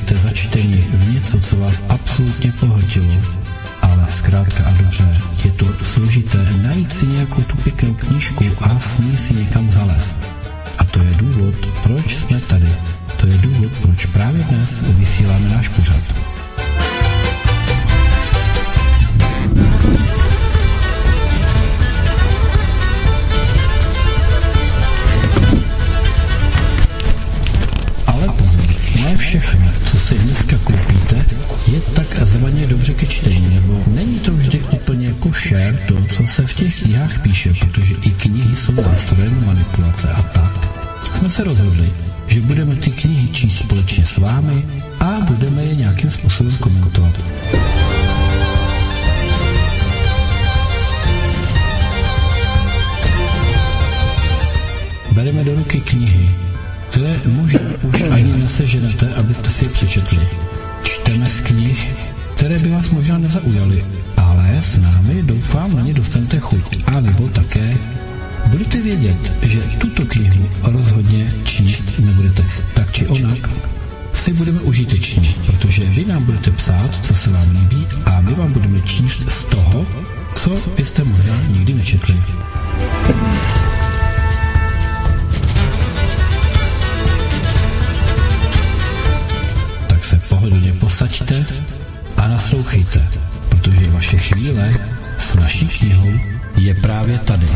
jste začteni v něco, co vás absolutně pohltilo, ale zkrátka a dobře, je to složité najít si nějakou tu pěknou knížku a s ní si někam zalézt. A to je důvod, proč jsme tady. To je důvod, proč právě dnes vysíláme náš pořad. Ale pozor, ne všechno, co si dneska koupíte, je takzvaně dobře ke čtení, nebo není to vždy úplně košer to, co se v těch knihách píše, protože i knihy jsou nástrojem manipulace a tak jsme se rozhodli, že budeme ty knihy číst společně s vámi a budeme je nějakým způsobem komentovat. Bereme do ruky knihy, které možná už ani neseženete, abyste si je přečetli. Čteme z knih, které by vás možná nezaujaly, ale s námi doufám na ně dostanete chuť. A nebo také budete vědět, že tuto knihu rozhodně číst nebudete. Tak či onak si budeme užiteční, protože vy nám budete psát, co se vám líbí, a my vám budeme číst z toho, co byste možná nikdy nečetli. Tak se pohodlně posaďte a naslouchejte, protože vaše chvíle s naší knihou je právě tady.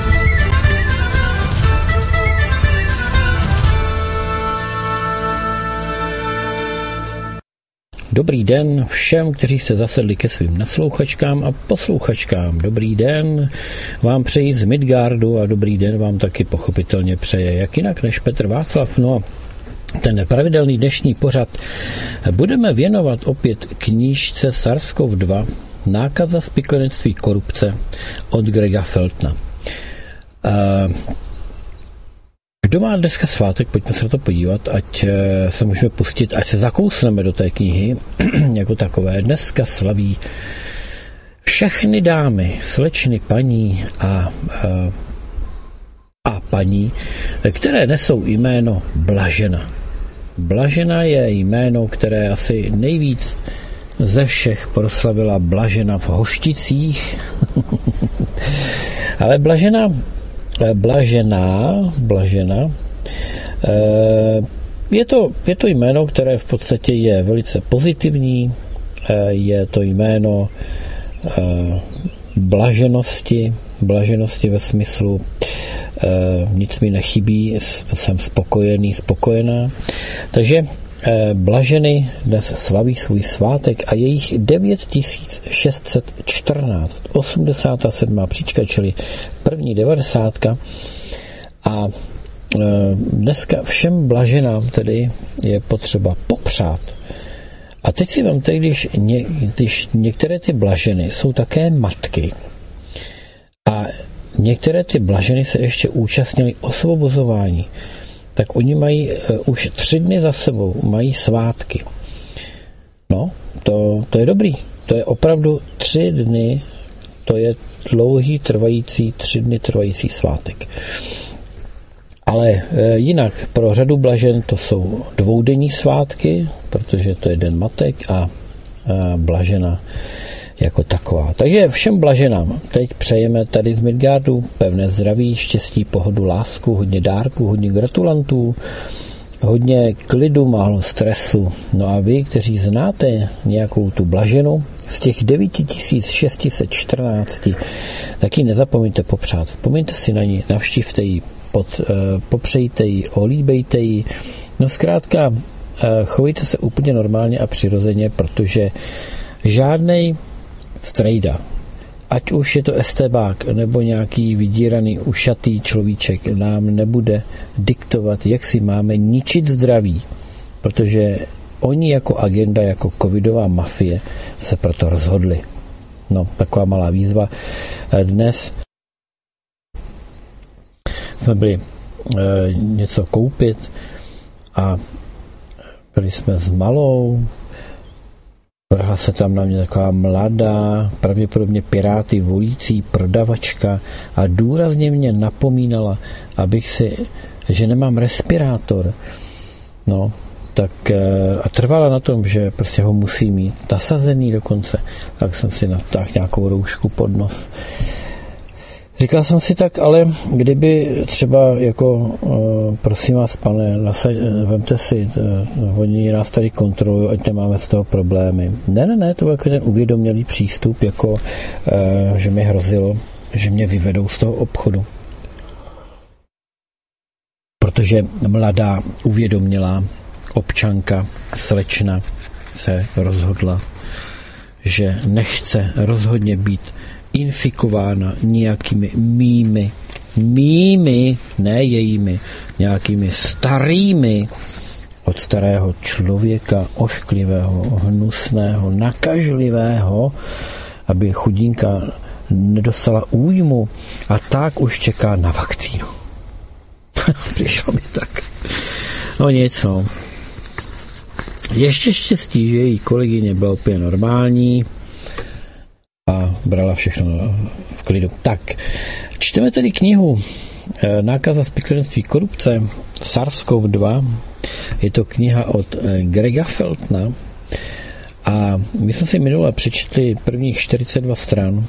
Dobrý den všem, kteří se zasedli ke svým naslouchačkám a posluchačkám. Dobrý den vám přeji z Midgardu a dobrý den vám taky pochopitelně přeje jak jinak než Petr Václav. No a ten pravidelný dnešní pořad budeme věnovat opět knížce SARS-CoV-2 Nákaza, spiklenectví, korupce od Grega Feltna. Kdo má dneska svátek, pojďme se na to podívat, ať se můžeme pustit, ať se zakousneme do té knihy jako takové. Dneska slaví všechny dámy, slečny, paní a paní, které nesou jméno Blažena. Blažena je jméno, které asi nejvíc ze všech proslavila Blažena v Hošticích. Ale Blažena, je to jméno, které v podstatě je velice pozitivní, je to jméno blaženosti ve smyslu nic mi nechybí, jsem spokojený, spokojená. Takže Blaženy dnes slaví svůj svátek a je jich 9614, 87. příčka, čili první 90. A dneska všem Blaženám tedy je potřeba popřát. A teď si vemte, když některé ty Blaženy jsou také matky a některé ty Blaženy se ještě účastnily osvobozování, tak oni mají už 3 dny za sebou, mají svátky. No, to je dobrý. To je opravdu 3 dny, to je dlouhý trvající, 3 dny trvající svátek. Ale jinak pro řadu Blažen to jsou 2denní svátky, protože to je den matek a Blažena jako taková. Takže všem Blaženám teď přejeme tady z Midgardu pevné zdraví, štěstí, pohodu, lásku, hodně dárků, hodně gratulantů, hodně klidu, málo stresu. No a vy, kteří znáte nějakou tu Blaženu z těch 9614, taky nezapomeňte popřát. Vzpomeňte si na ní, navštívte ji, popřejte ji, olíbejte ji. No zkrátka, chovejte se úplně normálně a přirozeně, protože žádnej strejda, ať už je to estébák nebo nějaký vydíraný, ušatý človíček, nám nebude diktovat, jak si máme ničit zdraví, protože oni jako agenda, jako covidová mafie se proto rozhodli. No, taková malá výzva. Dnes jsme byli něco koupit a byli jsme s malou, vrhla se tam na mě taková mladá, pravděpodobně piráty volící prodavačka a důrazně mě napomínala, že nemám respirátor. No, tak a trvala na tom, že prostě ho musí mít nasazený dokonce, tak jsem si natáhl nějakou roušku pod nos. Říkal jsem si tak, ale kdyby třeba jako, prosím vás, pane, vemte si, oni nás tady kontrolují, ať nemáme z toho problémy. Ne, to byl jako ten uvědomělý přístup, jako, že mi hrozilo, že mě vyvedou z toho obchodu. Protože mladá, uvědomělá občanka, slečna se rozhodla, že nechce rozhodně být infikována nějakými mými, ne jejími, nějakými starými, od starého člověka, ošklivého, hnusného, nakažlivého, aby chudinka nedostala újmu a tak už čeká na vakcínu. Přišlo mi tak. No nic, no. Ještě štěstí, že její kolegyně byla úplně normální a brala všechno v klidu. Tak, čteme tedy knihu Nákaza spiklenství korupce SARS-CoV-2. Je to kniha od Grega Feltna a my jsme si minule přečetli prvních 42 stran,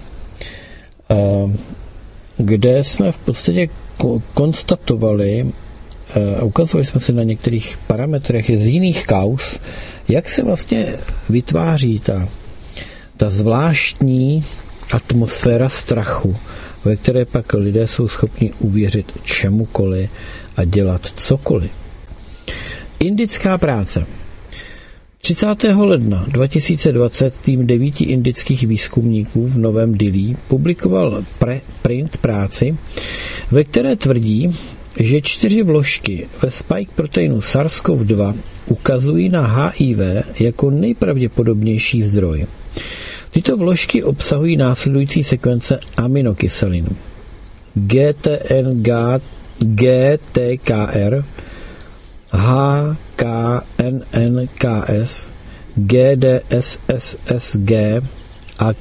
kde jsme v podstatě konstatovali a ukazovali jsme si na některých parametrech z jiných kauz, jak se vlastně vytváří ta zvláštní atmosféra strachu, ve které pak lidé jsou schopni uvěřit čemukoliv a dělat cokoliv. Indická práce. 30. ledna 2020 tým 9 indických výzkumníků v Novém Dillí publikoval print práci, ve které tvrdí, že 4 vložky ve spike proteinu SARS-CoV-2 ukazují na HIV jako nejpravděpodobnější zdroj. Tyto vložky obsahují následující sekvence aminokyselin: GTKR, HKNNKS, GDSSSG a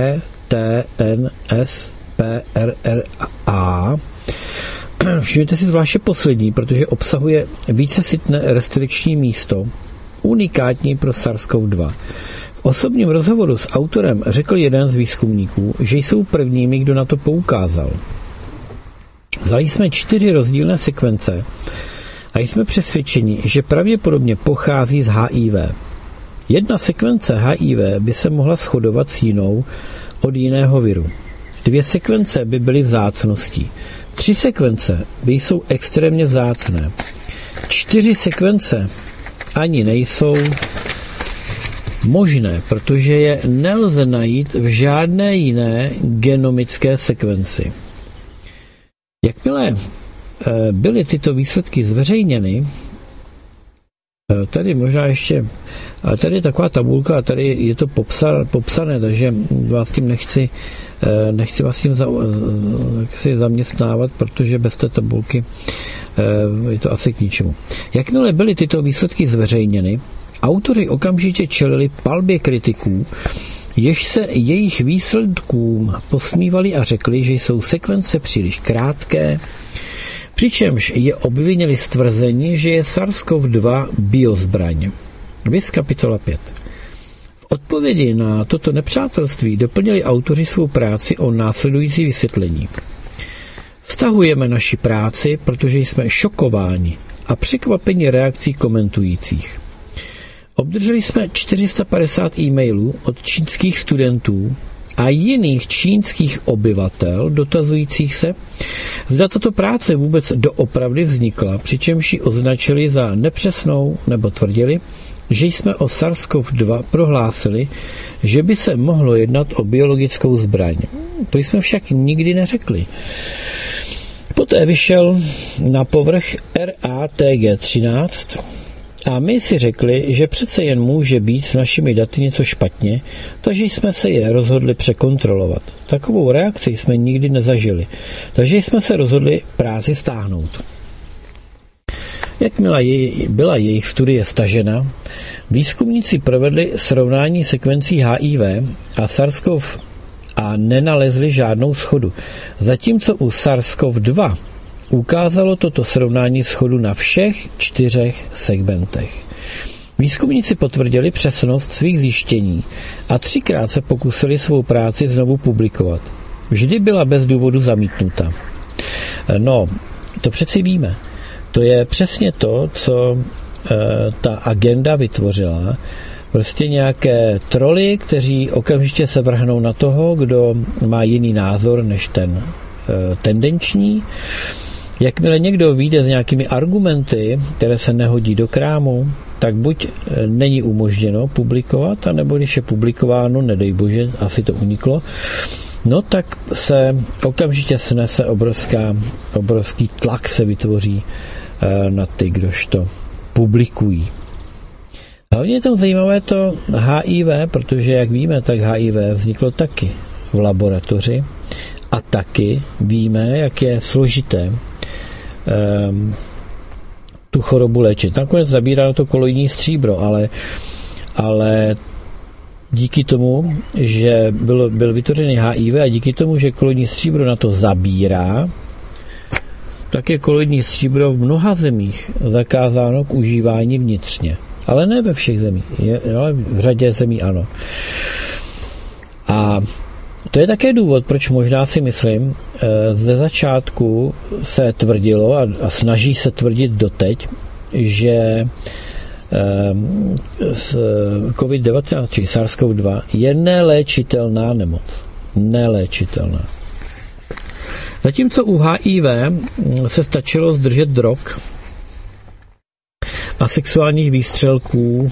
QTNSPRRA. Všimněte si zvláště poslední, protože obsahuje vícesytné restrikční místo, unikátní pro SARS-CoV-2. V osobním rozhovoru s autorem řekl jeden z výzkumníků, že jsou prvními, kdo na to poukázal. Vzali jsme 4 rozdílné sekvence a jsme přesvědčeni, že pravděpodobně pochází z HIV. Jedna sekvence HIV by se mohla shodovat s jinou od jiného viru. 2 sekvence by byly vzácností. 3 sekvence by jsou extrémně vzácné. 4 sekvence ani nejsou možné, protože je nelze najít v žádné jiné genomické sekvenci. Jakmile byly tyto výsledky zveřejněny, tady možná ještě, ale tady je taková tabulka a tady je to popsané, takže vás tím nechci vás tím zaměstnávat, protože bez té tabulky je to asi k ničemu. Jakmile byly tyto výsledky zveřejněny, autoři okamžitě čelili palbě kritiků, jež se jejich výsledkům posmívali a řekli, že jsou sekvence příliš krátké, přičemž je obvinili z tvrzení, že je SARS-CoV-2 biozbraň. Viz kapitola 5. V odpovědi na toto nepřátelství doplnili autoři svou práci o následující vysvětlení. Vztahujeme naši práci, protože jsme šokováni a překvapeni reakcí komentujících. Obdrželi jsme 450 e-mailů od čínských studentů a jiných čínských obyvatel dotazujících se, zda tato práce vůbec doopravdy vznikla, přičemž ji označili za nepřesnou nebo tvrdili, že jsme o SARS-CoV-2 prohlásili, že by se mohlo jednat o biologickou zbraň. To jsme však nikdy neřekli. Poté vyšel na povrch RATG13 a my si řekli, že přece jen může být s našimi daty něco špatně, takže jsme se je rozhodli překontrolovat. Takovou reakci jsme nikdy nezažili, takže jsme se rozhodli práci stáhnout. Jakmile byla jejich studie stažena, výzkumníci provedli srovnání sekvencí HIV a SARS-CoV a nenalezli žádnou shodu. Zatímco u SARS-CoV-2 ukázalo toto srovnání shodu na všech 4 segmentech. Výzkumníci potvrdili přesnost svých zjištění a 3krát se pokusili svou práci znovu publikovat. Vždy byla bez důvodu zamítnuta. No, to přeci víme. To je přesně to, co ta agenda vytvořila. Prostě nějaké troly, kteří okamžitě se vrhnou na toho, kdo má jiný názor než ten tendenční. Jakmile někdo vyjde s nějakými argumenty, které se nehodí do krámu, tak buď není umožněno publikovat, anebo když je publikováno, nedej bože, asi to uniklo, no tak se okamžitě snese obrovský tlak se vytvoří na ty, kdož to publikují. Hlavně je tam zajímavé to HIV, protože jak víme, tak HIV vzniklo taky v laboratoři a taky víme, jak je složité tu chorobu léčit. Nakonec zabírá to koloidní stříbro, ale díky tomu, že byl vytvořený HIV a díky tomu, že koloidní stříbro na to zabírá, tak je koloidní stříbro v mnoha zemích zakázáno k užívání vnitřně. Ale ne ve všech zemích, ale v řadě zemí ano. A to je také důvod, proč možná si myslím, ze začátku se tvrdilo a snaží se tvrdit doteď, že COVID-19, či SARS-CoV-2 je neléčitelná nemoc. Neléčitelná. Zatímco u HIV se stačilo zdržet drog a sexuálních výstřelků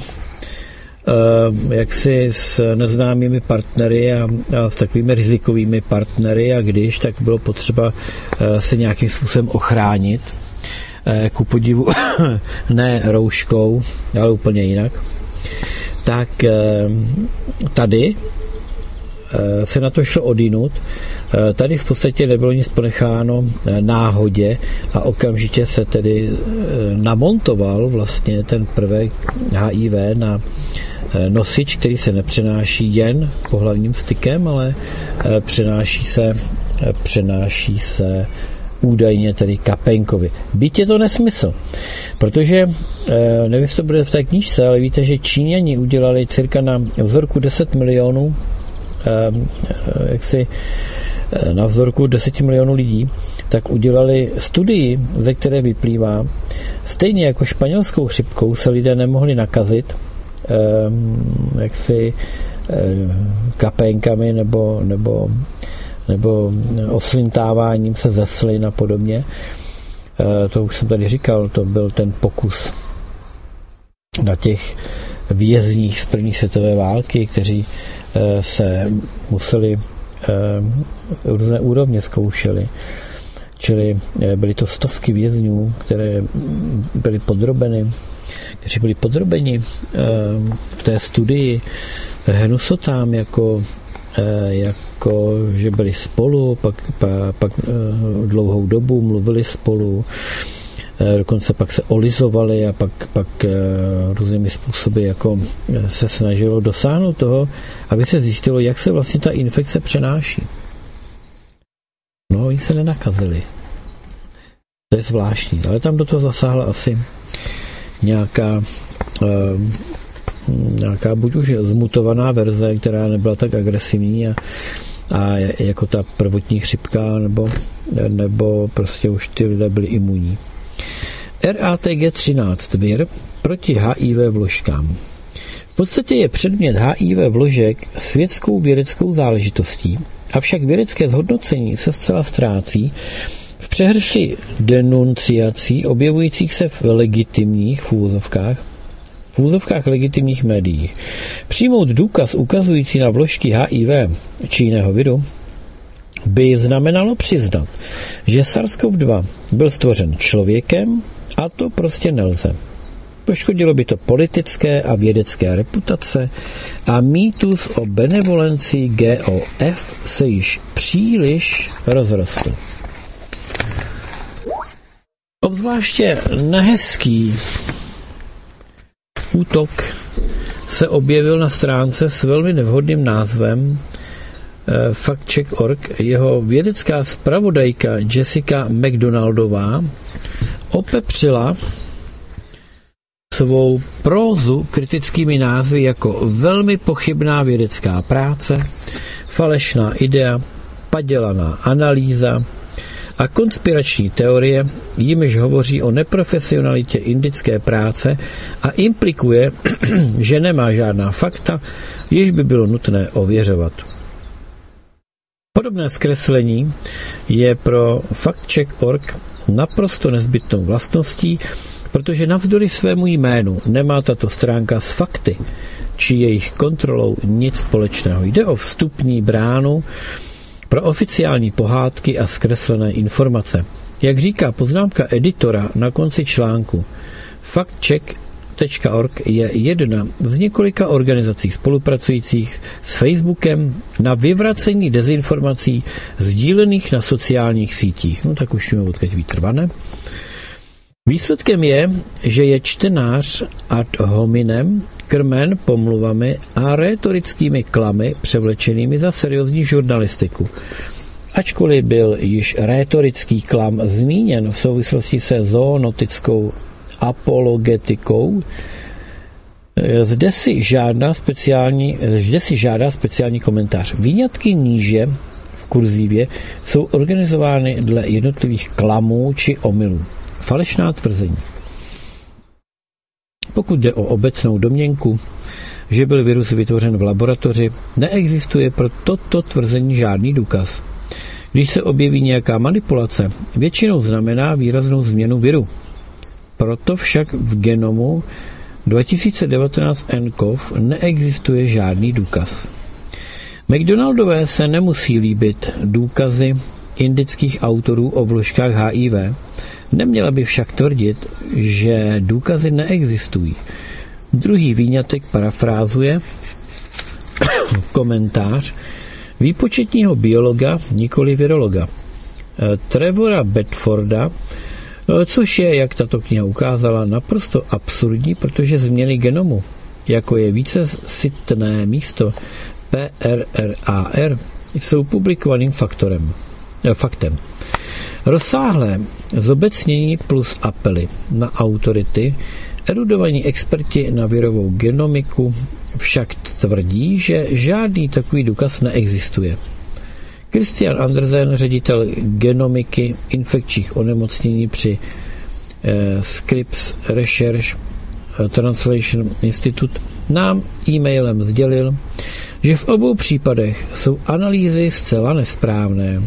jaksi s neznámými partnery a s takovými rizikovými partnery a když, tak bylo potřeba se nějakým způsobem ochránit. Ku podivu ne rouškou, ale úplně jinak. Tak tady se na to šlo odinut. Tady v podstatě nebylo nic ponecháno náhodě a okamžitě se tedy namontoval vlastně ten prvek HIV na nosič, který se nepřenáší jen pohlavním stykem, ale přenáší se údajně tedy kapénkovi. Byť je to nesmysl, protože nevím, jestli to bude v té knížce, ale víte, že Číňani udělali cirka na vzorku 10 milionů na vzorku 10 milionů lidí, tak udělali studii, ze které vyplývá, stejně jako španělskou chřipkou se lidé nemohli nakazit kapénkami nebo oslintáváním se ze slin a podobně. To už jsem tady říkal, to byl ten pokus na těch vězních z první světové války, kteří se museli různé úrovně zkoušeli. Čili byly to stovky vězňů, kteří byli podrobeni v té studii hnusotám, jako že byli spolu, pak dlouhou dobu mluvili spolu, dokonce pak se olizovali a pak různými způsoby jako se snažilo dosáhnout toho, aby se zjistilo, jak se vlastně ta infekce přenáší. No, oni se nenakazili. To je zvláštní, ale tam do toho zasáhla asi nějaká buď už zmutovaná verze, která nebyla tak agresivní a jako ta prvotní chřipka, nebo prostě už ty lidé byli imunní. RATG13 vir proti HIV vložkám. V podstatě je předmět HIV vložek světskou vědeckou záležitostí, avšak vědecké zhodnocení se zcela ztrácí v přehrši denunciací objevujících se v legitimních v úvozovkách legitimních médiích. Přijmout důkaz ukazující na vložky HIV či jiného viru by znamenalo přiznat, že SARS-CoV-2 byl stvořen člověkem a to prostě nelze. Poškodilo by to politické a vědecké reputace a mýtus o benevolenci GOF se již příliš rozrostl. Obzvláště nehezký útok se objevil na stránce s velmi nevhodným názvem factcheck.org. Jeho vědecká zpravodajka Jessica McDonaldová opepřila svou prózu kritickými názvy jako velmi pochybná vědecká práce, falešná idea, padělaná analýza a konspirační teorie, jimiž hovoří o neprofesionalitě indické práce a implikuje, že nemá žádná fakta, jež by bylo nutné ověřovat. Podobné zkreslení je pro factcheck.org naprosto nezbytnou vlastností, protože navzdory svému jménu nemá tato stránka s fakty či jejich kontrolou nic společného. Jde o vstupní bránu pro oficiální pohádky a zkreslené informace. Jak říká poznámka editora na konci článku, factcheck.org je jedna z několika organizací spolupracujících s Facebookem na vyvracení dezinformací sdílených na sociálních sítích. No tak už mi odkud vytrvané. Výsledkem je, že je čtenář ad hominem krmen pomluvami a rétorickými klamy převlečenými za seriózní žurnalistiku. Ačkoliv byl již rétorický klam zmíněn v souvislosti se zoonotickou apologetikou, zde si žádá speciální komentář. Výňatky níže v kurzívě jsou organizovány dle jednotlivých klamů či omylů. Falešná tvrzení. Pokud jde o obecnou domněnku, že byl virus vytvořen v laboratoři, neexistuje pro toto tvrzení žádný důkaz. Když se objeví nějaká manipulace, většinou znamená výraznou změnu viru. Proto však v genomu 2019 nCoV neexistuje žádný důkaz. McDonaldové se nemusí líbit důkazy indických autorů o vložkách HIV, neměla by však tvrdit, že důkazy neexistují. Druhý výňatek parafrázuje komentář výpočetního biologa, nikoli virologa, Trevora Bedforda, což je, jak tato kniha ukázala, naprosto absurdní, protože změny genomu, jako je vícesytné místo PRRAR, jsou publikovaným faktem. Rozsáhlé zobecnění plus apely na autority, erudovaní experti na virovou genomiku však tvrdí, že žádný takový důkaz neexistuje. Christian Andersen, ředitel genomiky infekčních onemocnění při Scripps Research Translation Institute, nám e-mailem sdělil, že v obou případech jsou analýzy zcela nesprávné.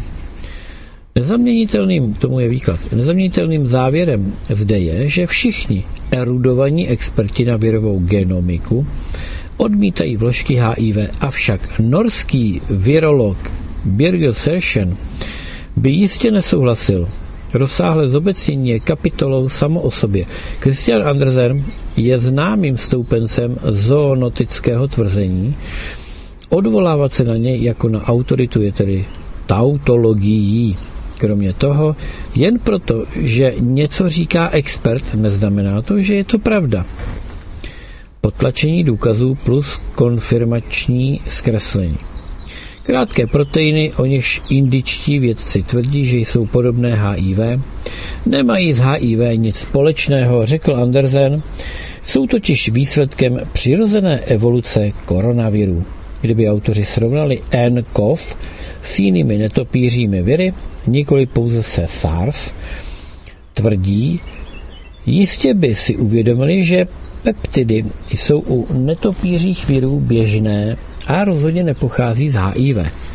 Nezaměnitelným závěrem zde je, že všichni erudovaní experti na virovou genomiku odmítají vložky HIV, avšak norský virolog Birger Sersen by jistě nesouhlasil. Rozsáhlé zobecnění je kapitolou samo o sobě. Christian Andersen je známým stoupencem zoonotického tvrzení. Odvolávat se na něj jako na autoritu je tedy tautologií. Kromě toho, jen proto, že něco říká expert, neznamená to, že je to pravda. Potlačení důkazů plus konfirmační zkreslení. Krátké proteiny, o něž indičtí vědci tvrdí, že jsou podobné HIV, nemají s HIV nic společného, řekl Andersen, jsou totiž výsledkem přirozené evoluce koronaviru. Kdyby autoři srovnali nCoV s jinými netopířími viry, nikoli pouze se SARS, tvrdí, jistě by si uvědomili, že peptidy jsou u netopířích virů běžné a rozhodně nepochází z HIV.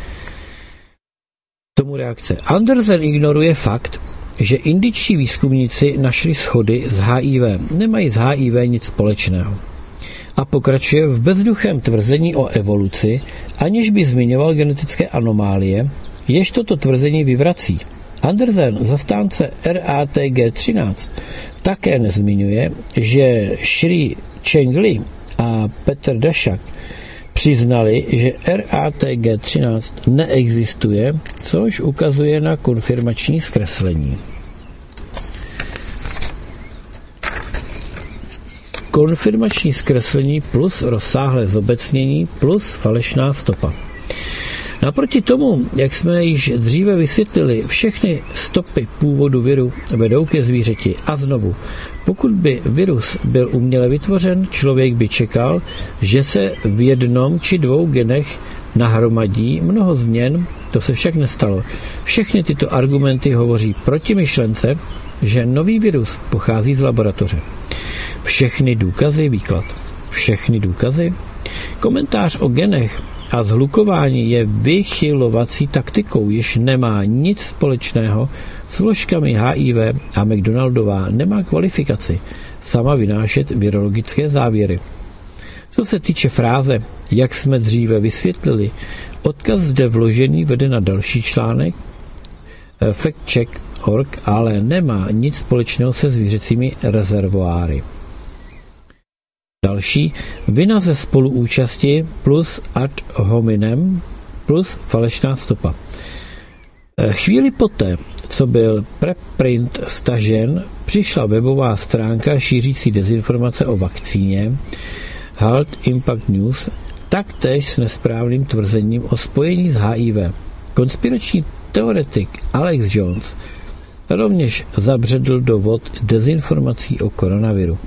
Tomu reakce. Andersen ignoruje fakt, že indičtí výzkumníci našli shody s HIV. Nemají s HIV nic společného. A pokračuje v bezduchém tvrzení o evoluci, aniž by zmiňoval genetické anomálie, jež toto tvrzení vyvrací. Andersen, zastánce RATG13, také nezmiňuje, že Shri Cheng Li a Petr Dašak přiznali, že RATG13 neexistuje, což ukazuje na konfirmační zkreslení. Konfirmační zkreslení plus rozsáhlé zobecnění plus falešná stopa. Naproti tomu, jak jsme již dříve vysvětlili, všechny stopy původu viru vedou ke zvířeti. A znovu, pokud by virus byl uměle vytvořen, člověk by čekal, že se v jednom či dvou genech nahromadí mnoho změn, to se však nestalo. Všechny tyto argumenty hovoří proti myšlence, že nový virus pochází z laboratoře. Všechny důkazy, výklad. Všechny důkazy? Komentář o genech a zhlukování je vychylovací taktikou, jež nemá nic společného s vložkami HIV a McDonaldová nemá kvalifikaci sama vynášet virologické závěry. Co se týče fráze, jak jsme dříve vysvětlili, odkaz zde vložený vede na další článek factcheck.org, ale nemá nic společného se zvířecími rezervoáry. Další, vina ze spoluúčasti plus ad hominem plus falešná stopa. Chvíli poté, co byl preprint stažen, přišla webová stránka šířící dezinformace o vakcíně Health Impact News, taktéž s nesprávným tvrzením o spojení s HIV. Konspirační teoretik Alex Jones rovněž zabředl do vod dezinformací o koronaviru.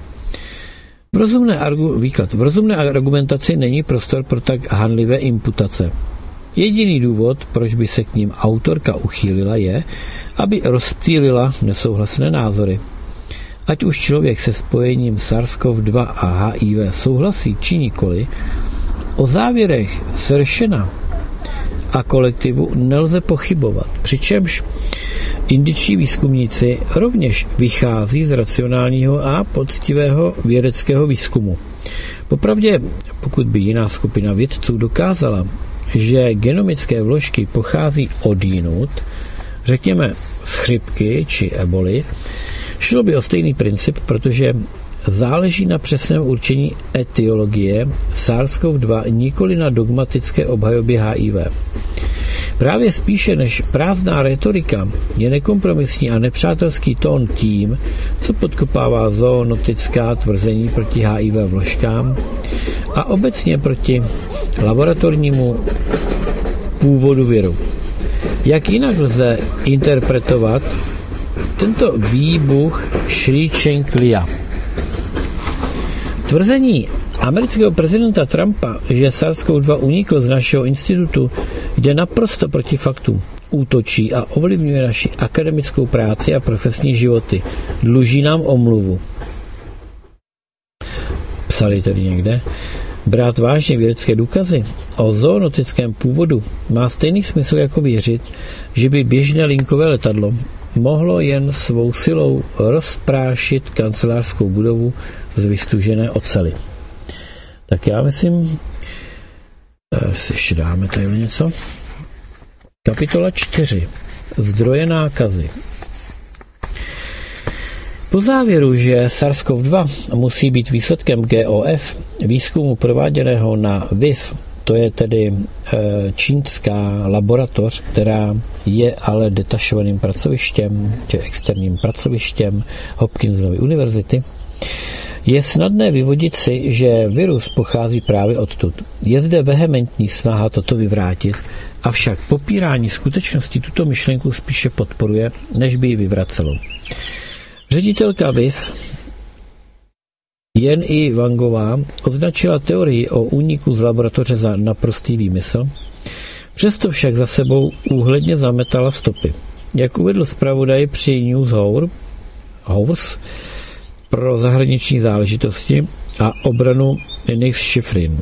V rozumné argumentaci není prostor pro tak hanlivé imputace. Jediný důvod, proč by se k ním autorka uchýlila, je, aby rozptýlila nesouhlasné názory. Ať už člověk se spojením SARS-CoV-2 a HIV souhlasí či nikoli, o závěrech Seršena a kolektivu nelze pochybovat, přičemž indičtí výzkumníci rovněž vychází z racionálního a poctivého vědeckého výzkumu. Popravdě, pokud by jiná skupina vědců dokázala, že genomické vložky pochází odjinud, řekněme z chřipky či eboli, šlo by o stejný princip, protože záleží na přesném určení etiologie SARS-CoV-2, nikoli na dogmatické obhajobě HIV. Právě spíše než prázdná retorika je nekompromisní a nepřátelský tón tím, co podkopává zoonotická tvrzení proti HIV vložkám a obecně proti laboratornímu původu viru. Jak jinak lze interpretovat tento výbuch Shri Cheng Lia? Tvrzení amerického prezidenta Trumpa, že SARS-CoV-2 unikl z našeho institutu, jde naprosto proti faktům. Útočí a ovlivňuje naši akademickou práci a profesní životy. Dluží nám omluvu. Psali tedy někde. Brát vážně vědecké důkazy o zoonotickém původu má stejný smysl jako věřit, že by běžné linkové letadlo mohlo jen svou silou rozprášit kancelářskou budovu z vystužené oceli. Tak já myslím, si ještě dáme tady něco. Kapitola 4. Zdroje nákazy. Po závěru, že SARS-CoV-2 musí být výsledkem GOF, výzkumu prováděného na VIV, to je tedy čínská laboratoř, která je ale detašovaným pracovištěm, či externím pracovištěm Hopkinsovy univerzity, je snadné vyvodit si, že virus pochází právě odtud. Je zde vehementní snaha toto vyvrátit, avšak popírání skutečnosti tuto myšlenku spíše podporuje, než by ji vyvracelo. Ředitelka VIV Jen I. Wangová označila teorii o úniku z laboratoře za naprostý výmysl, přesto však za sebou úhledně zametala stopy. Jak uvedl zpravodaj při News Hours pro zahraniční záležitosti a obranu Nix Schifrin.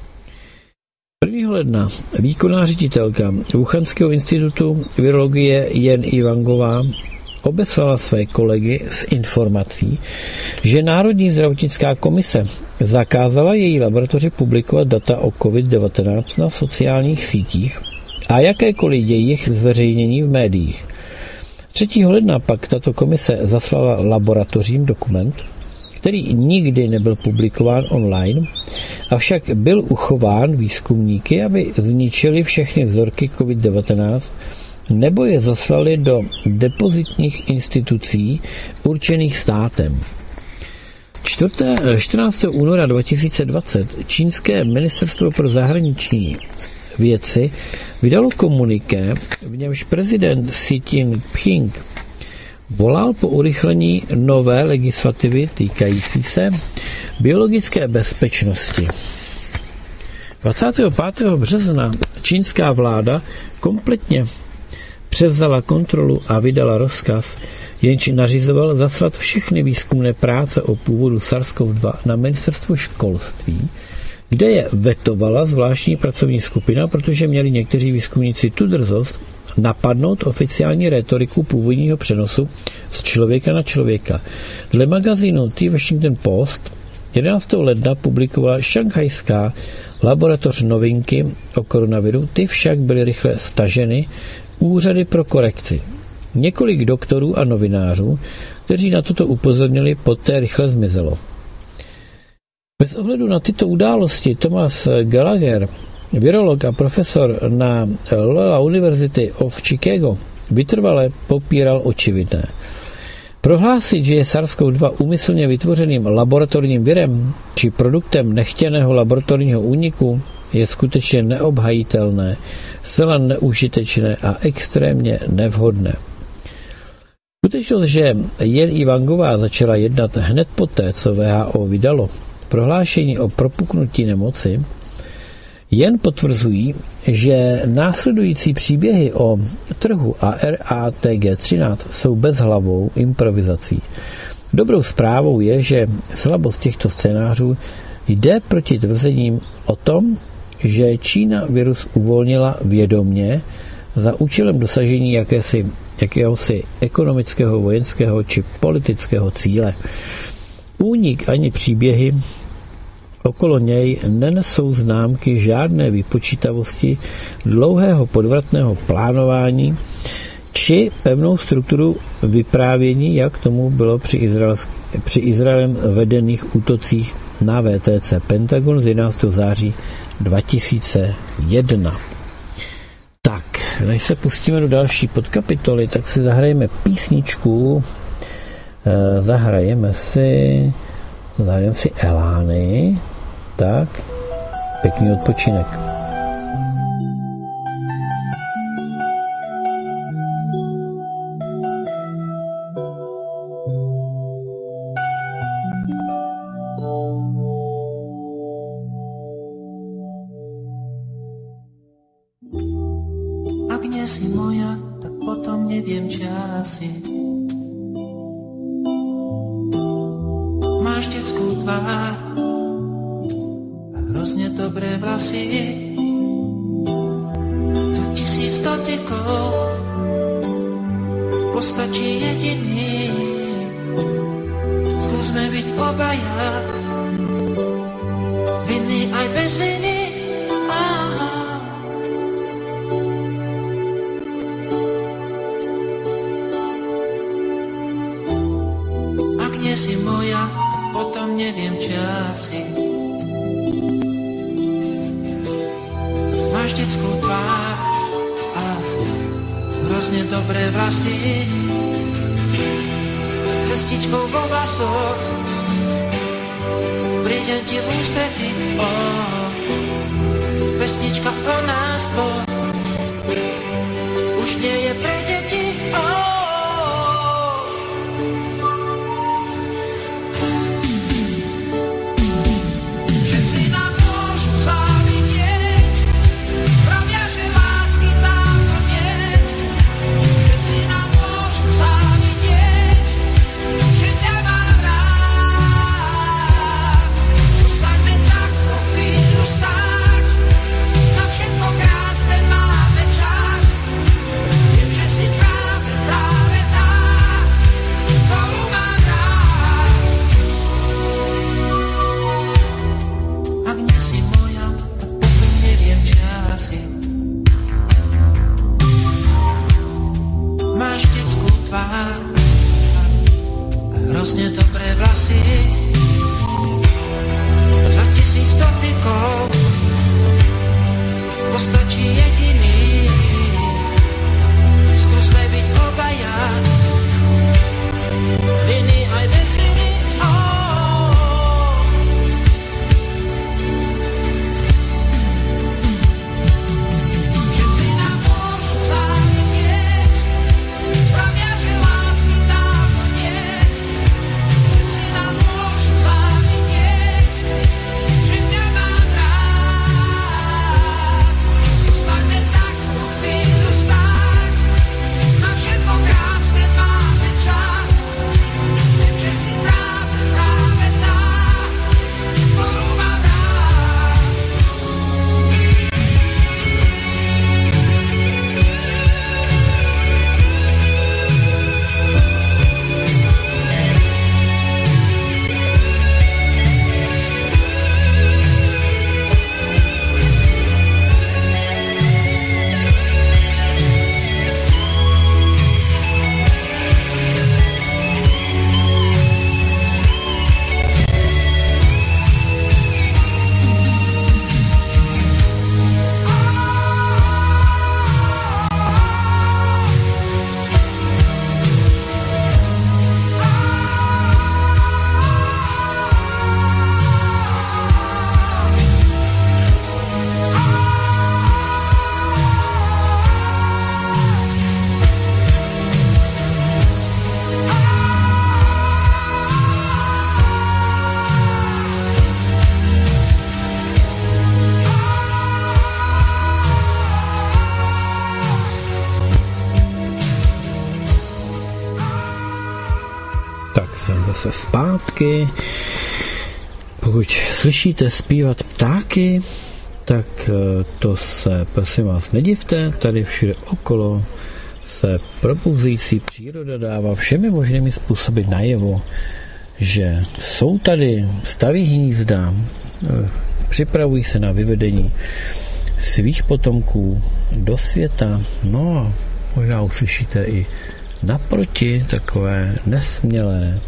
1. ledna výkonná ředitelka Wuhanského institutu virologie Jen I. Wangová obeslala své kolegy s informací, že Národní zdravotnická komise zakázala její laboratoři publikovat data o COVID-19 na sociálních sítích a jakékoliv jejich zveřejnění v médiích. 3. ledna pak tato komise zaslala laboratořím dokument, který nikdy nebyl publikován online, avšak byl uchován výzkumníky, aby zničili všechny vzorky COVID-19 nebo je zaslali do depozitních institucí určených státem. 14. února 2020 čínské ministerstvo pro zahraniční věci vydalo komuniké, v němž prezident Xi Jinping volal po urychlení nové legislativy týkající se biologické bezpečnosti. 25. března čínská vláda kompletně převzala kontrolu a vydala rozkaz, jenž nařizoval zaslat všechny výzkumné práce o původu SARS-CoV-2 na ministerstvo školství, kde je vetovala zvláštní pracovní skupina, protože měli někteří výzkumníci tu drzost napadnout oficiální rétoriku původního přenosu z člověka na člověka. Dle magazínu The Washington Post 11. ledna publikovala šanghajská laboratoř novinky o koronaviru, ty však byly rychle staženy úřady pro korekci. Několik doktorů a novinářů, kteří na toto upozornili, poté rychle zmizelo. Bez ohledu na tyto události Thomas Gallagher, virolog a profesor na Loyola University of Chicago, vytrvale popíral očividné. Prohlásit, že je SARS-CoV-2 úmyslně vytvořeným laboratorním virem či produktem nechtěného laboratorního úniku je skutečně neobhajitelné, zcela neužitečné a extrémně nevhodné. Skutečnost, že Jen Ivangová začala jednat hned poté, co WHO vydalo prohlášení o propuknutí nemoci, jen potvrzují, že následující příběhy o trhu a RATG13 jsou bezhlavou improvizací. Dobrou zprávou je, že slabost těchto scénářů jde proti tvrzením o tom, že Čína virus uvolnila vědomě za účelem dosažení jakéhosi ekonomického, vojenského či politického cíle. Únik ani příběhy okolo něj nenesou známky žádné vypočítavosti, dlouhého podvratného plánování či pevnou strukturu vyprávění, jak tomu bylo při Izraelem vedených útocích na VTC Pentagon z 11. září 2001. Tak, než se pustíme do další podkapitoly, tak si zahrajeme písničku. Zahrajeme si Elány. Tak, pěkný odpočinek. Ak nie si moja, tak potom neviem, čo asi. Máš detskú tvár a hrozne dobré vlasy. Za 1000 dotykov postačí jediný. Skúsme byť obaja, vinný aj bez viny. Potom neviem, čo asi. Máš detskú tvár a hrozne dobré vlasy. Cestičkou vo vlasoch prídem ti v ústretí. Pesnička o nás dvoch už nie je pre deti. Všetci jsem zase zpátky. Pokud slyšíte zpívat ptáky, tak to se, prosím vás, nedivte. Tady všude okolo se probouzející příroda dává všemi možnými způsoby najevo, že jsou tady, staví hnízda, připravují se na vyvedení svých potomků do světa. No a možná uslyšíte i naproti takové nesmělé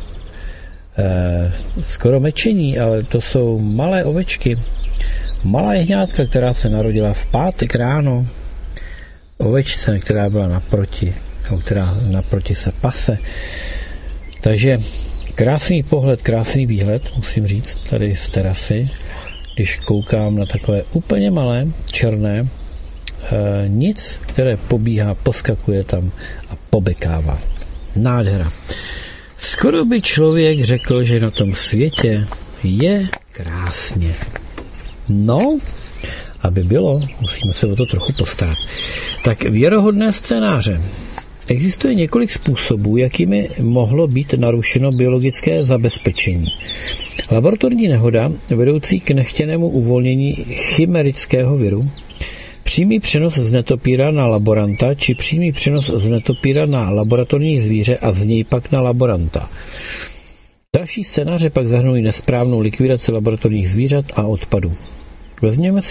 skoro mečení, ale to jsou malé ovečky, malá jehňátka, která se narodila v pátek ráno, ovečce, která byla naproti, která naproti se pase. Takže krásný pohled, krásný výhled, musím říct, tady z terasy, když koukám na takové úplně malé, černé, nic, které pobíhá, poskakuje tam a pobekává. Nádhera. Skoro by člověk řekl, že na tom světě je krásně. No, aby bylo, musíme se o to trochu postarat. Tak věrohodné scénáře. Existuje několik způsobů, jakými mohlo být narušeno biologické zabezpečení. Laboratorní nehoda, vedoucí k nechtěnému uvolnění chimerického viru, přímý přenos z netopíra na laboranta či přímý přenos z netopíra na laboratorní zvíře a z něj pak na laboranta. Další scénáře pak zahrnují nesprávnou likvidaci laboratorních zvířat a odpadu. Vezměme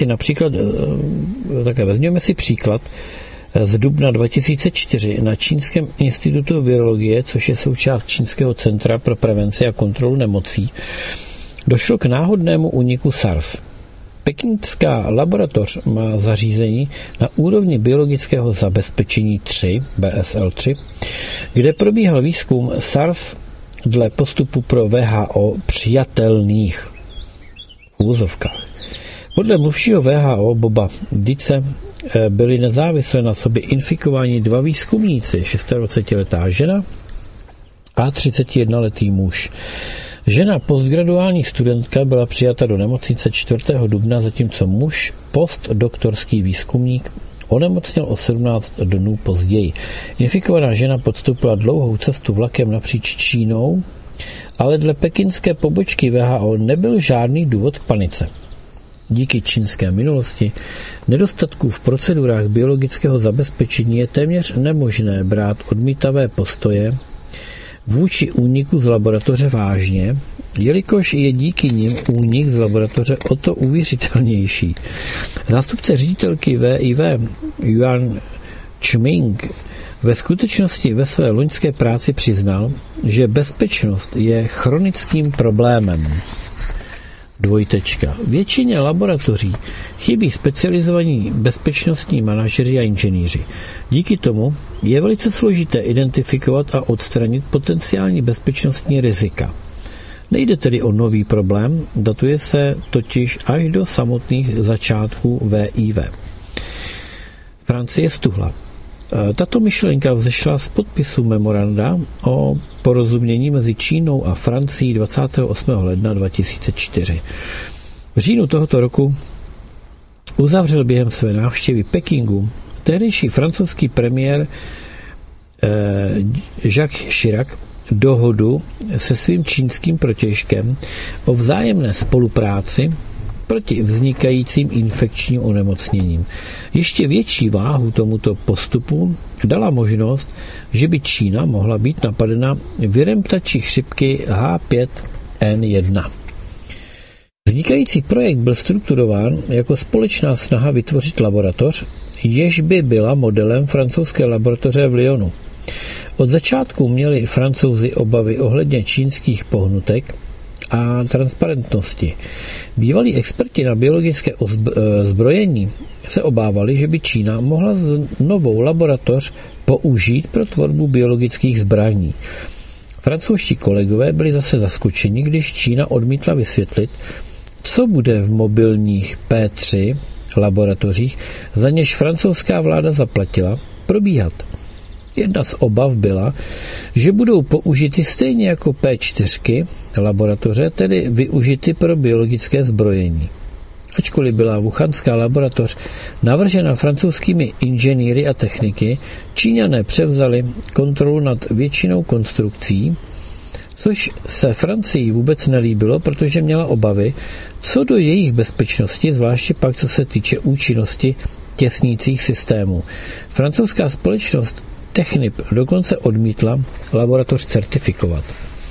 si příklad z dubna 2004 na Čínském institutu virologie, což je součást Čínského centra pro prevenci a kontrolu nemocí. Došlo k náhodnému úniku SARS. Pekingská laboratoř má zařízení na úrovni biologického zabezpečení 3, BSL-3, kde probíhal výzkum SARS dle postupu pro WHO přijatelných v úvozovkách. Podle mluvčího WHO Boba Dice byli nezávisle na sobě infikováni dva výzkumníci, 26letá žena a 31letý muž. Žena, postgraduální studentka, byla přijata do nemocnice 4. dubna, zatímco muž, postdoktorský výzkumník, onemocněl o 17 dnů později. Infikovaná žena podstoupila dlouhou cestu vlakem napříč Čínou, ale dle pekinské pobočky WHO nebyl žádný důvod k panice. Díky čínské minulosti, nedostatků v procedurách biologického zabezpečení je téměř nemožné brát odmítavé postoje vůči úniku z laboratoře vážně, jelikož je díky nim únik z laboratoře o to uvěřitelnější. Zástupce ředitelky VIV Yuan Chming ve skutečnosti ve své loňské práci přiznal, že bezpečnost je chronickým problémem. Většině laboratoří chybí specializovaní bezpečnostní manažeři a inženýři. Díky tomu je velice složité identifikovat a odstranit potenciální bezpečnostní rizika. Nejde tedy o nový problém, datuje se totiž až do samotných začátků VIV. Francie stuhla. Tato myšlenka vzešla z podpisu memoranda o porozumění mezi Čínou a Francií 28. ledna 2004. V říjnu tohoto roku uzavřel během své návštěvy Pekingu tehdejší francouzský premiér Jacques Chirac dohodu se svým čínským protějškem o vzájemné spolupráci proti vznikajícím infekčním onemocněním. Ještě větší váhu tomuto postupu dala možnost, že by Čína mohla být napadena virem ptačí chřipky H5N1. Vznikající projekt byl strukturován jako společná snaha vytvořit laboratoř, jež by byla modelem francouzské laboratoře v Lyonu. Od začátku měli Francouzi obavy ohledně čínských pohnutek a transparentnosti. Bývalí experti na biologické zbrojení se obávali, že by Čína mohla novou laboratoř použít pro tvorbu biologických zbraní. Francouzští kolegové byli zase zaskočeni, když Čína odmítla vysvětlit, co bude v mobilních P3 laboratořích, za něž francouzská vláda zaplatila, probíhat. Jedna z obav byla, že budou použity stejně jako P4 laboratoře, tedy využity pro biologické zbrojení. Ačkoliv byla wuhanská laboratoř navržena francouzskými inženýry a techniky, Číňané převzali kontrolu nad většinou konstrukcí, což se Francii vůbec nelíbilo, protože měla obavy co do jejich bezpečnosti, zvláště pak co se týče účinnosti těsnících systémů. Francouzská společnost Technip dokonce odmítla laboratoř certifikovat.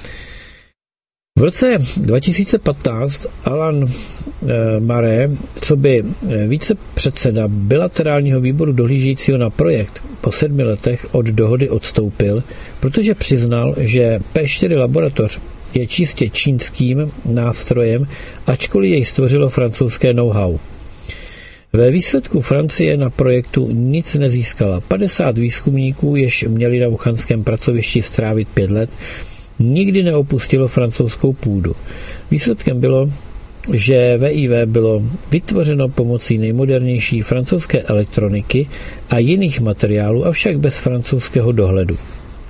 V roce 2015 Alain Maré, coby vícepředseda bilaterálního výboru dohlížejícího na projekt, po 7 letech od dohody odstoupil, protože přiznal, že P4 laboratoř je čistě čínským nástrojem, ačkoliv jej stvořilo francouzské know-how. Ve výsledku Francie na projektu nic nezískala. 50 výzkumníků, jež měli na wuhanském pracovišti strávit 5 let, nikdy neopustilo francouzskou půdu. Výsledkem bylo, že VIV bylo vytvořeno pomocí nejmodernější francouzské elektroniky a jiných materiálů, avšak bez francouzského dohledu.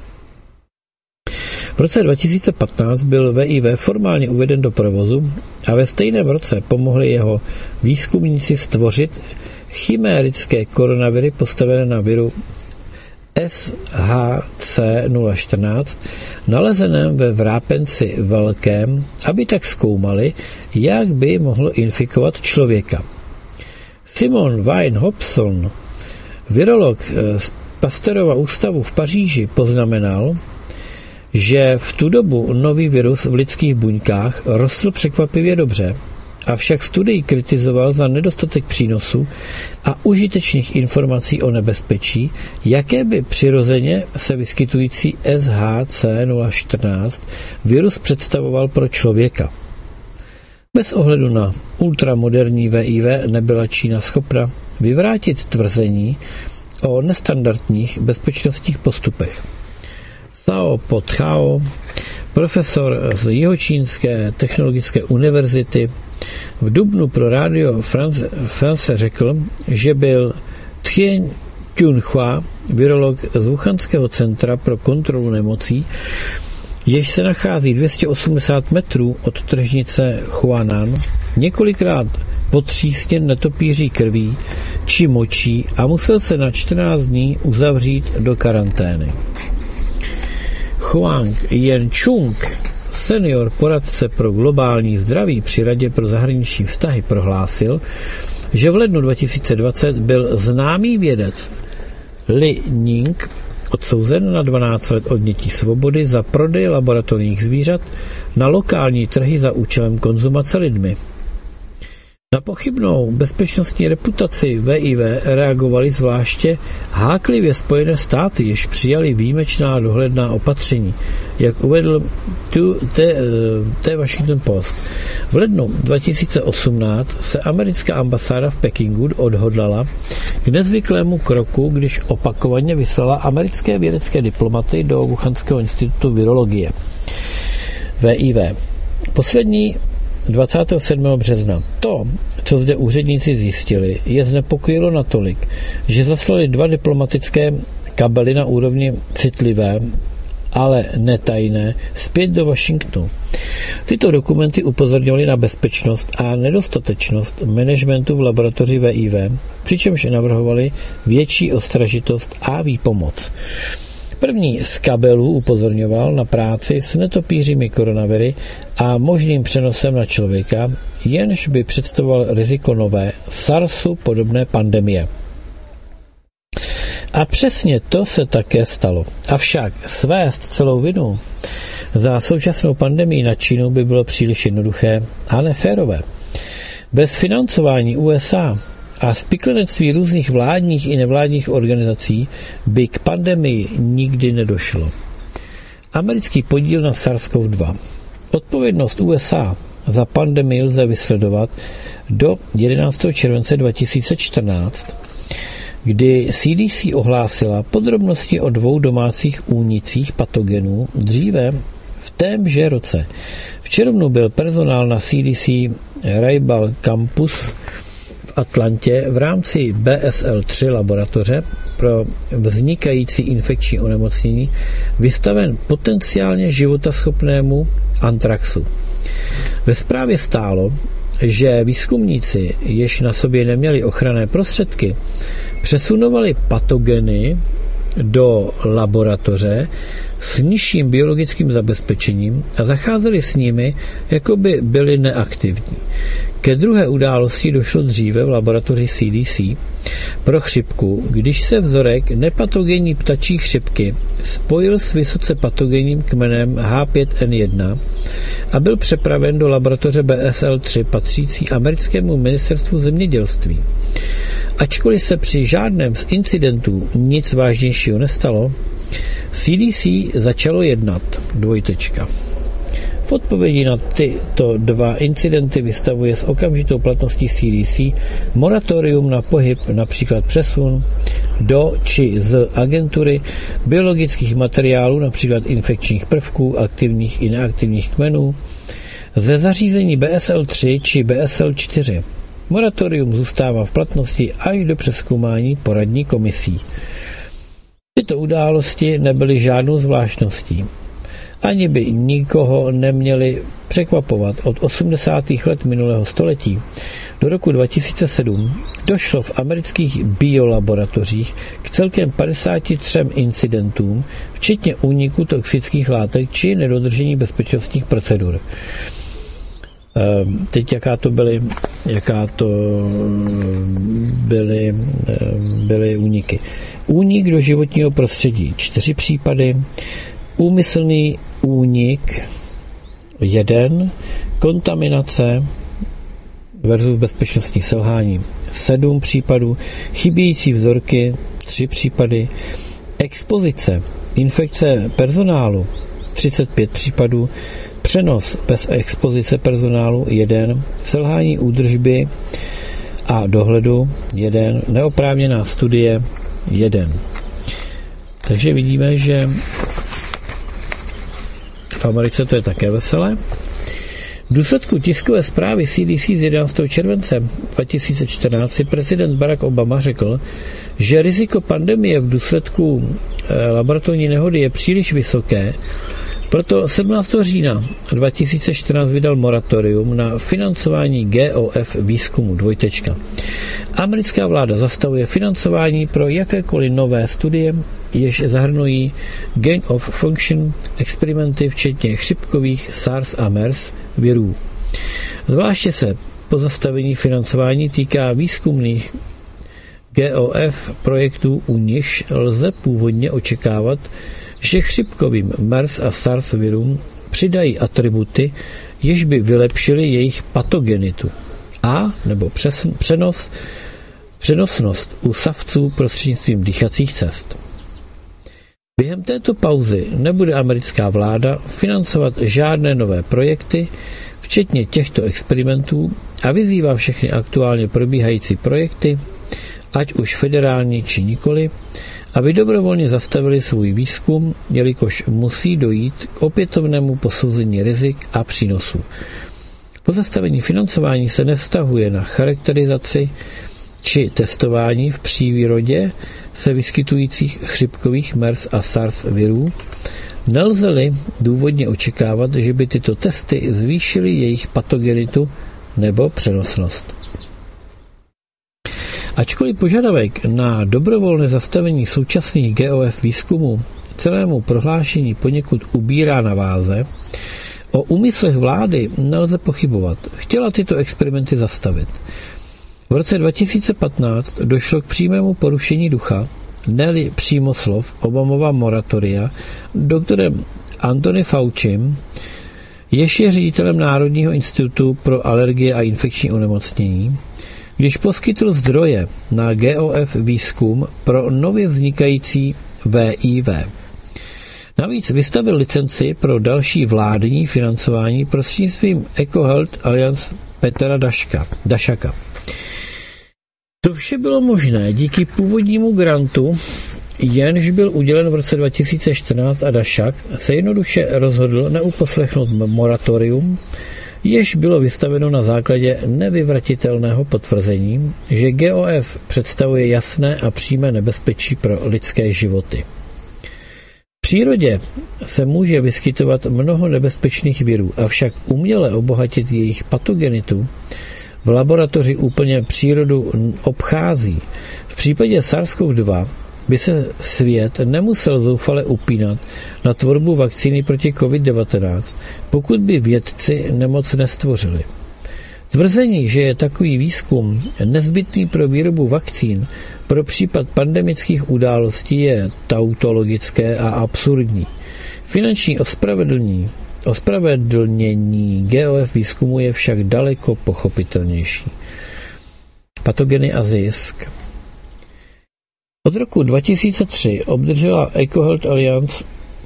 V roce 2015 byl VIV formálně uveden do provozu a ve stejném roce pomohli jeho výzkumníci stvořit chimérické koronaviry postavené na viru SHC-014, nalezeném ve Vrápenci Velkém, aby tak zkoumali, jak by mohlo infikovat člověka. Simon Wein-Hobson, virolog z Pasteurova ústavu v Paříži, poznamenal, že v tu dobu nový virus v lidských buňkách rostl překvapivě dobře, avšak studii kritizoval za nedostatek přínosu a užitečných informací o nebezpečí, jaké by přirozeně se vyskytující SHC-014 virus představoval pro člověka. Bez ohledu na ultramoderní VIV nebyla Čína schopna vyvrátit tvrzení o nestandardních bezpečnostních postupech. Sao Potchao, profesor z Jihočínské technologické univerzity, v dubnu pro Radio France řekl, že byl Tien Junhua, virolog z Wuhanského centra pro kontrolu nemocí, jež se nachází 280 metrů od tržnice Huanan, několikrát potřísněn netopíří krví či močí a musel se na 14 dní uzavřít do karantény. Huang Yanchung, senior poradce pro globální zdraví při Radě pro zahraniční vztahy, prohlásil, že v lednu 2020 byl známý vědec Li Ning odsouzen na 12 let odnětí svobody za prodej laboratorních zvířat na lokální trhy za účelem konzumace lidmi. Na pochybnou bezpečnostní reputaci VIV reagovaly zvláště háklivě Spojené státy, jež přijali výjimečná dohledná opatření, jak uvedl Washington Post. V lednu 2018 se americká ambasáda v Pekingu odhodlala k nezvyklému kroku, když opakovaně vyslala americké vědecké diplomaty do Wuhanského institutu virologie. VIV. Poslední 27. března. To, co zde úředníci zjistili, je znepokojilo natolik, že zaslali 2 diplomatické kabely na úrovni citlivé, ale netajné, zpět do Washingtonu. Tyto dokumenty upozorňovaly na bezpečnost a nedostatečnost managementu v laboratoři VIV, přičemž navrhovali větší ostražitost a výpomoc. První z kabelů upozorňoval na práci s netopířími koronaviry a možným přenosem na člověka, jenž by představoval riziko nové SARSu podobné pandemie. A přesně to se také stalo. Avšak svést celou vinu za současnou pandemii na Čínu by bylo příliš jednoduché a neférové. Bez financování USA a spiklenectví různých vládních i nevládních organizací by k pandemii nikdy nedošlo. Americký podíl na SARS-CoV-2. Odpovědnost USA za pandemii lze vysledovat do 11. července 2014, kdy CDC ohlásila podrobnosti o 2 domácích únicích patogenů dříve v témže roce. V červnu byl personál na CDC Rayburn Campus v Atlantě v rámci BSL-3 laboratoře pro vznikající infekční onemocnění vystaven potenciálně životaschopnému antraxu. Ve zprávě stálo, že výzkumníci, jež na sobě neměli ochranné prostředky, přesunovali patogeny do laboratoře s nižším biologickým zabezpečením a zacházeli s nimi, jako by byli neaktivní. Ke druhé události došlo dříve v laboratoři CDC pro chřipku, když se vzorek nepatogenní ptačí chřipky spojil s vysoce patogenním kmenem H5N1 a byl přepraven do laboratoře BSL-3 patřící americkému ministerstvu zemědělství. Ačkoliv se při žádném z incidentů nic vážnějšího nestalo, CDC začalo jednat. V odpovědi na tyto dva incidenty vystavuje s okamžitou platností CDC moratorium na pohyb, například přesun do či z agentury biologických materiálů, například infekčních prvků, aktivních i neaktivních kmenů, ze zařízení BSL-3 či BSL-4. Moratorium zůstává v platnosti až do přezkoumání poradní komisí. Tyto události nebyly žádnou zvláštností. Ani by nikoho neměli překvapovat. Od 80. let minulého století do roku 2007 došlo v amerických biolaboratořích k celkem 53 incidentům, včetně úniku toxických látek či nedodržení bezpečnostních procedur. Teď jaká to byly úniky. Únik do životního prostředí 4 případy, úmyslný únik 1, kontaminace versus bezpečnostní selhání 7 případů, chybějící vzorky 3 případy, expozice, infekce personálu 35 případů, přenos bez expozice personálu 1, selhání údržby a dohledu 1, neoprávněná studie 1. Takže vidíme, že v Americe to je také veselé. V důsledku tiskové zprávy CDC z 11. července 2014 si prezident Barack Obama řekl, že riziko pandemie v důsledku laboratorní nehody je příliš vysoké, proto 17. října 2014 vydal moratorium na financování GOF výzkumu . Americká vláda zastavuje financování pro jakékoliv nové studie, jež zahrnují gain of function experimenty, včetně chřipkových SARS a MERS virů. Zvláště se pozastavení financování týká výzkumných GOF projektů, u nichž lze původně očekávat, že chřipkovým MERS a SARS virům přidají atributy, jež by vylepšily jejich patogenitu a nebo přenosnost u savců prostřednictvím dýchacích cest. Během této pauzy nebude americká vláda financovat žádné nové projekty, včetně těchto experimentů, a vyzývá všechny aktuálně probíhající projekty, ať už federální či nikoli, aby dobrovolně zastavili svůj výzkum, jelikož musí dojít k opětovnému posouzení rizik a přínosů. Pozastavení financování se nevztahuje na charakterizaci či testování v přírodě se vyskytujících chřipkových MERS a SARS virů. Nelze-li důvodně očekávat, že by tyto testy zvýšily jejich patogenitu nebo přenosnost. Ačkoliv požadavek na dobrovolné zastavení současných GOF výzkumů celému prohlášení poněkud ubírá na váze, o úmyslech vlády nelze pochybovat. Chtěla tyto experimenty zastavit. V roce 2015 došlo k přímému porušení ducha, ne-li přímo slov Obamova moratoria, doktorem Anthony Faucim, jež je ředitelem Národního institutu pro alergie a infekční onemocnění, když poskytl zdroje na GOF výzkum pro nově vznikající VIV. Navíc vystavil licenci pro další vládní financování prostřednictvím EcoHealth Alliance Petra Dašaka. To vše bylo možné díky původnímu grantu, jenž byl udělen v roce 2014, a Dašak se jednoduše rozhodl neuposlechnout moratorium, jež bylo vystaveno na základě nevyvratitelného potvrzení, že GOF představuje jasné a přímé nebezpečí pro lidské životy. V přírodě se může vyskytovat mnoho nebezpečných virů, avšak uměle obohatit jejich patogenitu v laboratoři úplně přírodu obchází. V případě SARS-CoV-2 by se svět nemusel zoufale upínat na tvorbu vakcíny proti COVID-19, pokud by vědci nemoc nestvořili. Tvrzení, že je takový výzkum nezbytný pro výrobu vakcín pro případ pandemických událostí, je tautologické a absurdní. Finanční ospravedlnění GOF výzkumu je však daleko pochopitelnější. Patogeny a zisk. Od roku 2003 obdržela EcoHealth Alliance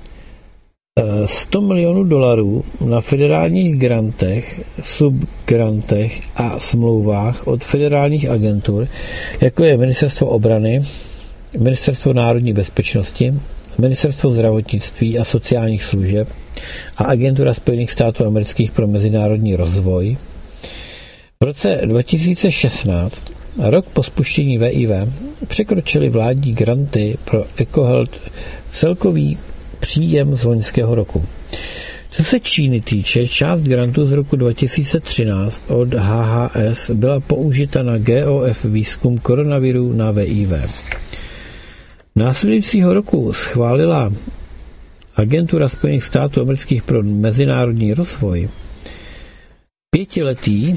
$100 milionů na federálních grantech, subgrantech a smlouvách od federálních agentur, jako je Ministerstvo obrany, Ministerstvo národní bezpečnosti, Ministerstvo zdravotnictví a sociálních služeb a Agentura Spojených států amerických pro mezinárodní rozvoj. V roce 2016, rok po spuštění VIV, překročily vládní granty pro EcoHealth celkový příjem z loňského roku. Co se Číny týče, část grantů z roku 2013 od HHS byla použita na GOF výzkum koronaviru na VIV. Následujícího roku schválila Agentura Spojených států amerických pro mezinárodní rozvoj 5letý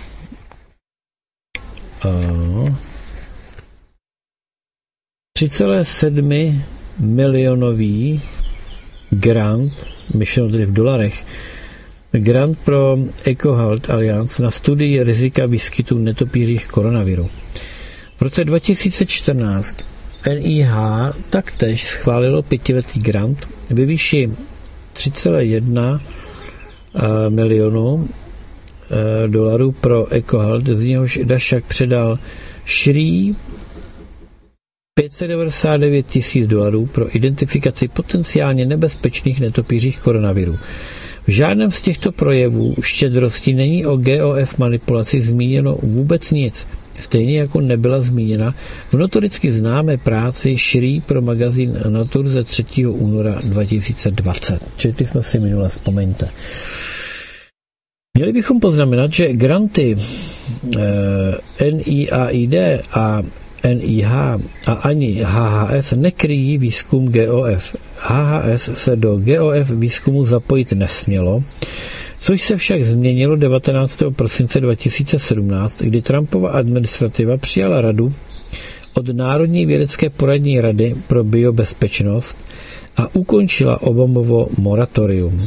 $3,7 milionový grant, myšleno tedy v dolarech, grant pro EcoHealth Alliance na studii rizika výskytu netopířích koronaviru. V roce 2014 NIH taktéž schválilo 5letý grant ve výši $3,1 milionu pro EcoHealth, z něhož Dašak předal Shri $599,000 pro identifikaci potenciálně nebezpečných netopířích koronavirů. V žádném z těchto projevů štědrosti není o GOF manipulaci zmíněno vůbec nic, stejně jako nebyla zmíněna v notoricky známé práci Shri pro magazín Nature ze 3. února 2020. Četli jsme si minule, vzpomeňte. Měli bychom poznamenat, že granty NIAID a NIH a ani HHS nekryjí výzkum GOF. HHS se do GOF výzkumu zapojit nesmělo, což se však změnilo 19. prosince 2017, kdy Trumpova administrativa přijala radu od Národní vědecké poradní rady pro biobezpečnost a ukončila Obamovo moratorium.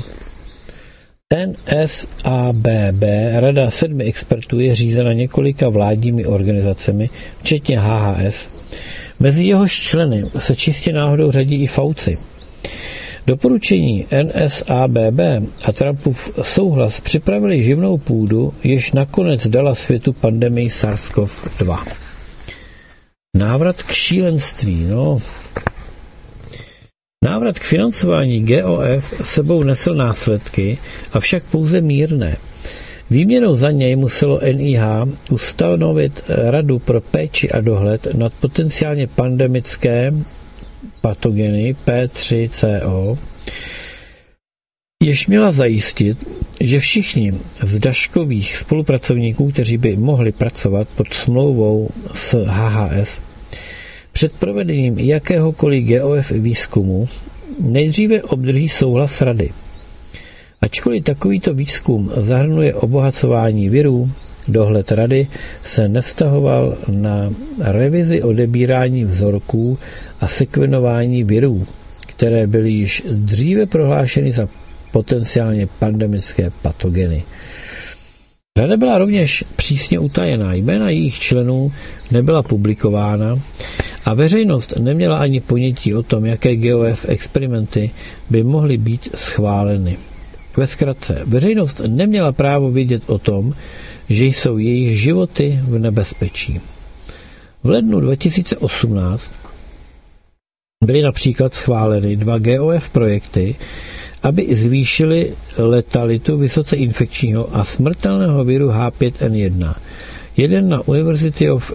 NSABB, rada 7 expertů, je řízena několika vládními organizacemi, včetně HHS. Mezi jehož členy se čistě náhodou řadí i Fauci. Doporučení NSABB a Trumpův souhlas připravili živnou půdu, jež nakonec dala světu pandemii SARS-CoV-2. Návrat k šílenství, Návrat k financování GOF sebou nesl následky, avšak pouze mírné. Výměnou za něj muselo NIH ustanovit Radu pro péči a dohled nad potenciálně pandemické patogeny P3CO, jež měla zajistit, že všichni z Daškových spolupracovníků, kteří by mohli pracovat pod smlouvou s HHS, před provedením jakéhokoliv GOF výzkumu nejdříve obdrží souhlas rady. Ačkoliv takovýto výzkum zahrnuje obohacování virů, dohled rady se nevztahoval na revizi odebírání vzorků a sekvenování virů, které byly již dříve prohlášeny za potenciálně pandemické patogeny. Rada byla rovněž přísně utajená, jména jejich členů nebyla publikována a veřejnost neměla ani ponětí o tom, jaké GOF experimenty by mohly být schváleny. Ve zkratce, veřejnost neměla právo vědět o tom, že jsou jejich životy v nebezpečí. V lednu 2018 byly například schváleny 2 GOF projekty, aby zvýšily letalitu vysoce infekčního a smrtelného viru H5N1. Jeden na University of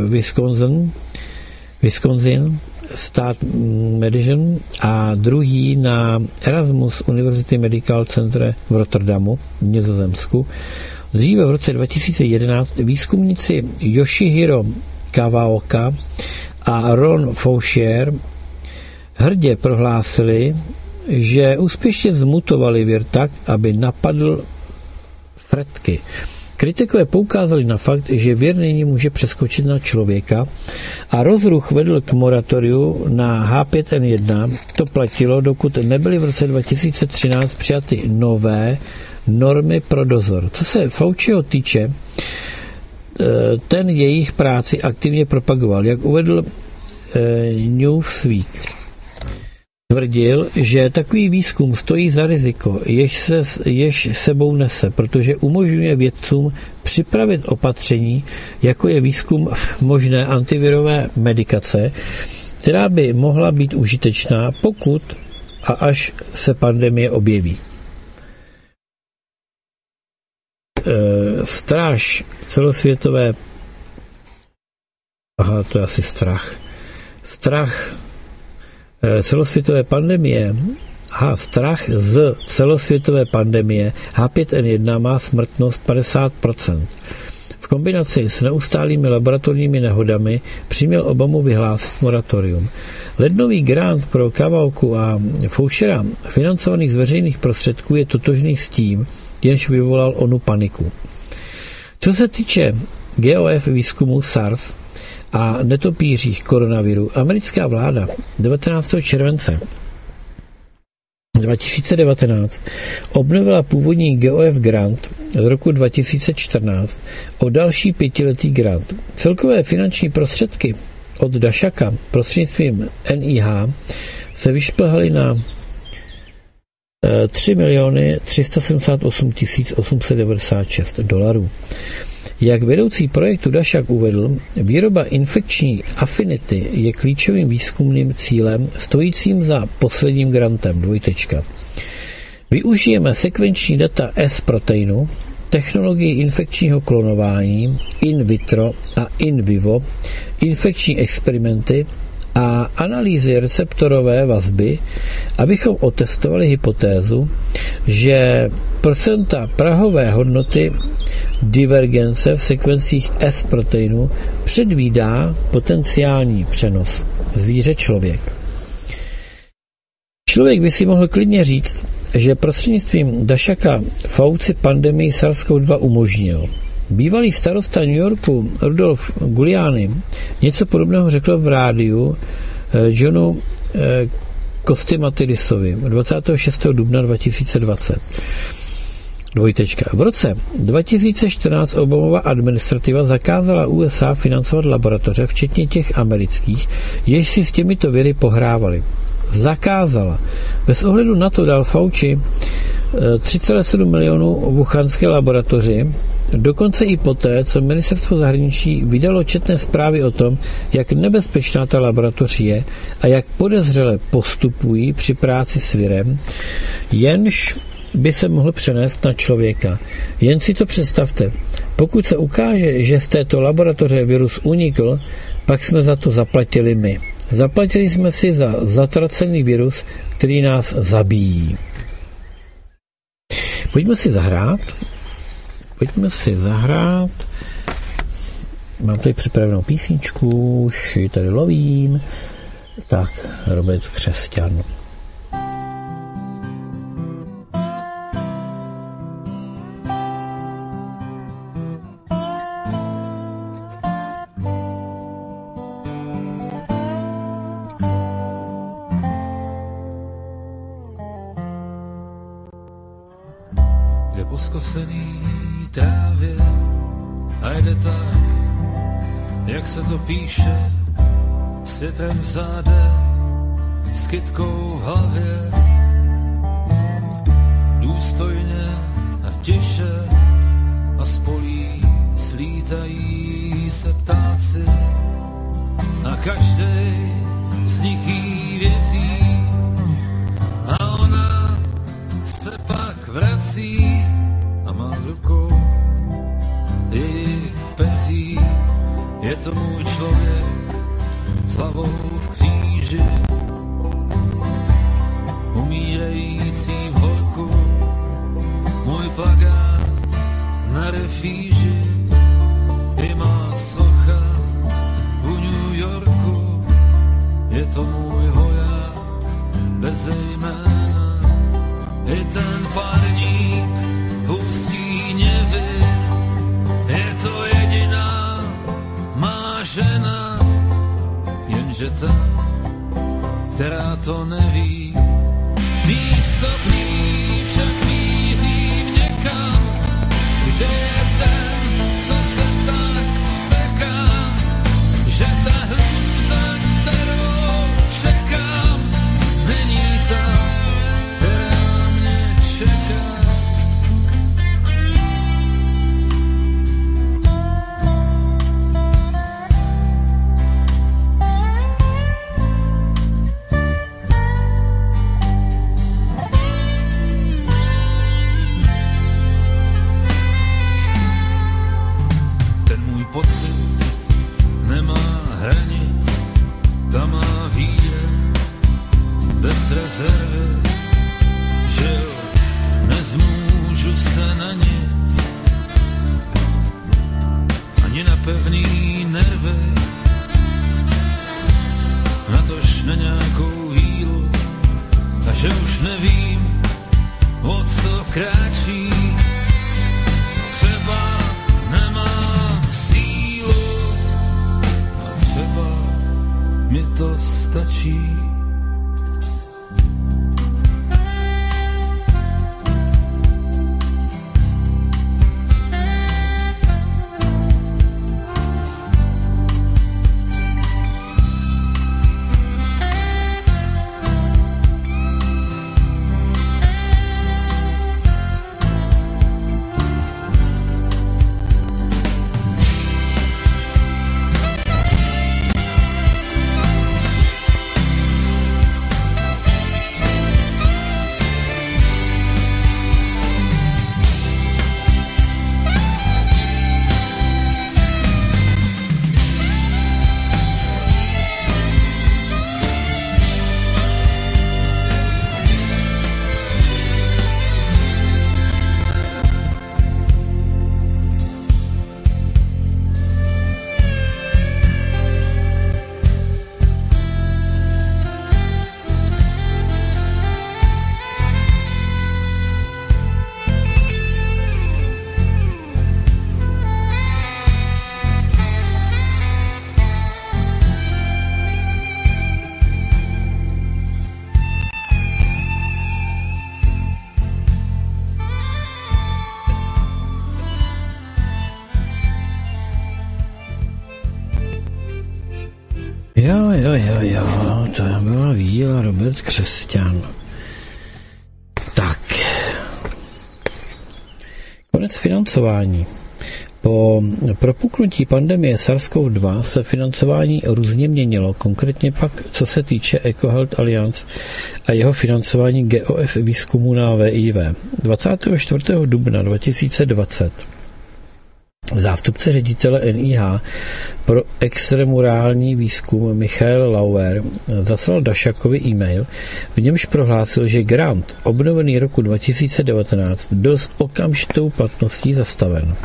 Wisconsin State Medicine a druhý na Erasmus University Medical Center v Rotterdamu v Nizozemsku. Dříve v roce 2011 výzkumníci Yoshihiro Kawaoka a Ron Faucher hrdě prohlásili, že úspěšně zmutovali vir tak, aby napadl fretky. Kritikové poukázali na fakt, že vir nyní může přeskočit na člověka a rozruch vedl k moratoriu na H5N1. To platilo, dokud nebyly v roce 2013 přijaty nové normy pro dozor. Co se Fauciho týče, ten jejich práci aktivně propagoval. Jak uvedl Newsweek, tvrdil, že takový výzkum stojí za riziko, jež sebou nese, protože umožňuje vědcům připravit opatření, jako je výzkum možné antivirové medikace, která by mohla být užitečná, pokud a až se pandemie objeví. Stráž celosvětové to je asi strach celosvětové pandemie strach z celosvětové pandemie H5N1 má smrtnost 50%. V kombinaci s neustálými laboratorními nehodami přiměl Obamu vyhlásit moratorium. Lednový grant pro Kavauku a Fauchera, financovaný z veřejných prostředků, je totožný s tím, jenž vyvolal onu paniku. Co se týče GOF výzkumu SARS a netopířích koronaviru, americká vláda 19. července 2019 obnovila původní GOF grant z roku 2014 o další 5letý grant. Celkové finanční prostředky od Dašaka prostřednictvím NIH se vyšplhaly na $3 378 896. Jak vedoucí projektu Dašak uvedl, výroba infekční afinity je klíčovým výzkumným cílem stojícím za posledním grantem. Využijeme sekvenční data S-proteinu, technologii infekčního klonování, in vitro a in vivo, infekční experimenty a analýzy receptorové vazby, abychom otestovali hypotézu, že procenta prahové hodnoty divergence v sekvencích S-proteinu předvídá potenciální přenos zvíře-člověk. Člověk by si mohl klidně říct, že prostřednictvím Dašaka Fauci pandemii SARS-CoV-2 umožnil. Bývalý starosta New Yorku Rudolf Giuliani něco podobného řekl v rádiu Johnu Kostimatidisovi 26. dubna 2020. V roce 2014 Obamova administrativa zakázala USA financovat laboratoře, včetně těch amerických, jež si s těmito viry pohrávali. Zakázala. Bez ohledu na to dal Fauci 3,7 milionů wuhanské laboratoři, dokonce i poté, co ministerstvo zahraničí vydalo četné zprávy o tom, jak nebezpečná ta laboratoř je a jak podezřele postupují při práci s virem, jenž by se mohl přenést na člověka. Jen si to představte. Pokud se ukáže, že z této laboratoře virus unikl, pak jsme za to zaplatili my. Zaplatili jsme si za zatracený virus, který nás zabíjí. Pojďme si zahrát. Mám tady připravenou písničku, už ji tady lovím. Tak, Robert Křesťan. Po skosený trávě a jde tak, jak se to píše, s větrem v zádech, s kytkou v hlavě, důstojně a tiše a spolí slítají se ptáci a každej z nich jí věří a ona se pak vrací a má v rukou jejich peří. Je to můj člověk s hlavou v kříži, umírající v horku, můj plakát na refíži, i má socha u New Yorku. to můj voják bez jména, i ten parník hustí něvy, je to jediná má žena, jenže ta, která to neví, místo k ní však mířím někam, kde je ten, co se tak steká, že ta hrůza, kterou čekám, není ta, která mě čeká. Pocit nemá hranic, ta má víra bez rezervy, že nezmůžu se na nic, ani na pevný nervy, natož na nějakou vílu, a že už nevím, o co kráčí, třeba nemám sílu, a třeba mi to stačí. Jo, to byla víla Robert Křesťan. Tak. Konec financování. Po propuknutí pandemie SARS-CoV-2 se financování různě měnilo, konkrétně pak, co se týče EcoHealth Alliance a jeho financování GOF výzkumu na VIV. 24. dubna 2020 zástupce ředitele NIH pro extremurální výzkum Michael Lauer zaslal Dašakovi e-mail, v němž prohlásil, že grant obnovený roku 2019 byl s okamžitou platností zastaven.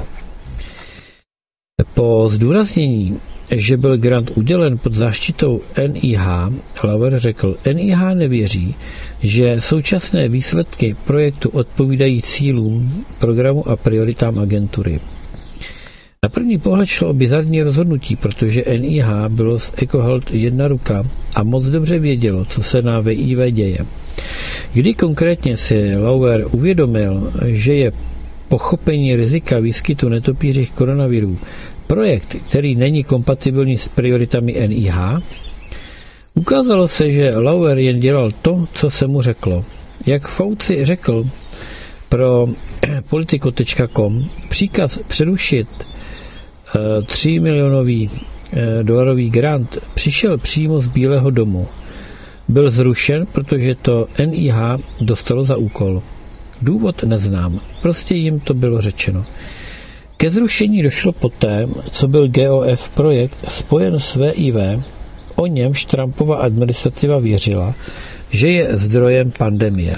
Po zdůraznění, že byl grant udělen pod záštitou NIH, Lauer řekl, NIH nevěří, že současné výsledky projektu odpovídají cílům programu a prioritám agentury. Na první pohled šlo o bizarní rozhodnutí, protože NIH bylo z EcoHealth jedna ruka a moc dobře vědělo, co se na VIV děje. Kdy konkrétně si Lauer uvědomil, že je pochopení rizika výskytu netopířích koronavirů projekt, který není kompatibilní s prioritami NIH, ukázalo se, že Lauer jen dělal to, co se mu řeklo. Jak Fauci řekl pro politico.com, příkaz přerušit $3 milionový grant přišel přímo z Bílého domu. Byl zrušen, protože to NIH dostalo za úkol. Důvod neznám, prostě jim to bylo řečeno. Ke zrušení došlo poté, co byl GOF projekt spojen s VIV, o němž Trumpova administrativa věřila, že je zdrojem pandemie.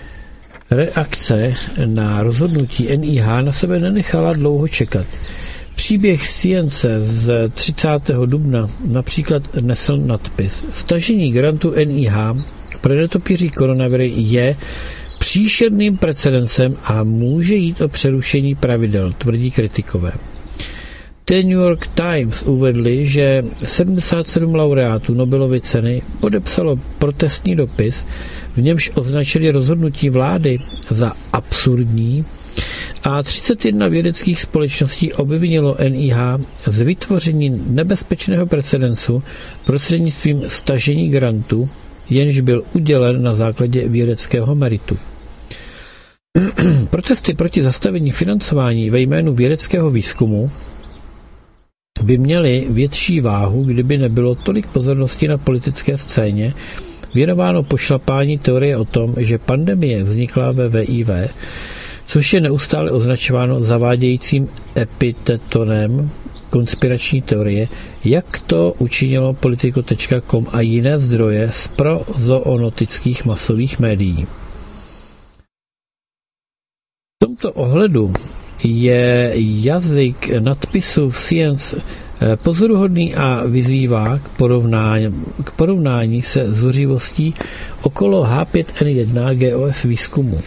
Reakce na rozhodnutí NIH na sebe nenechala dlouho čekat. Příběh Science z 30. dubna například nesl nadpis: Stažení grantu NIH pro netopíří koronaviry je příšerným precedencem a může jít o přerušení pravidel, tvrdí kritikové. The New York Times uvedli, že 77 laureátů Nobelovy ceny podepsalo protestní dopis, v němž označili rozhodnutí vlády za absurdní, a 31 vědeckých společností obvinilo NIH z vytvoření nebezpečného precedencu prostřednictvím stažení grantu, jenž byl udělen na základě vědeckého meritu. Protesty proti zastavení financování ve jménu vědeckého výzkumu by měly větší váhu, kdyby nebylo tolik pozornosti na politické scéně věnováno pošlapání teorie o tom, že pandemie vznikla ve VIV, což je neustále označováno zavádějícím epitetonem konspirační teorie, jak to učinilo politico.com a jiné zdroje z prozoonotických masových médií. V tomto ohledu je jazyk nadpisu v Science pozoruhodný a vyzývá k porovnání se zuřivostí okolo H5N1 GOF výzkumu.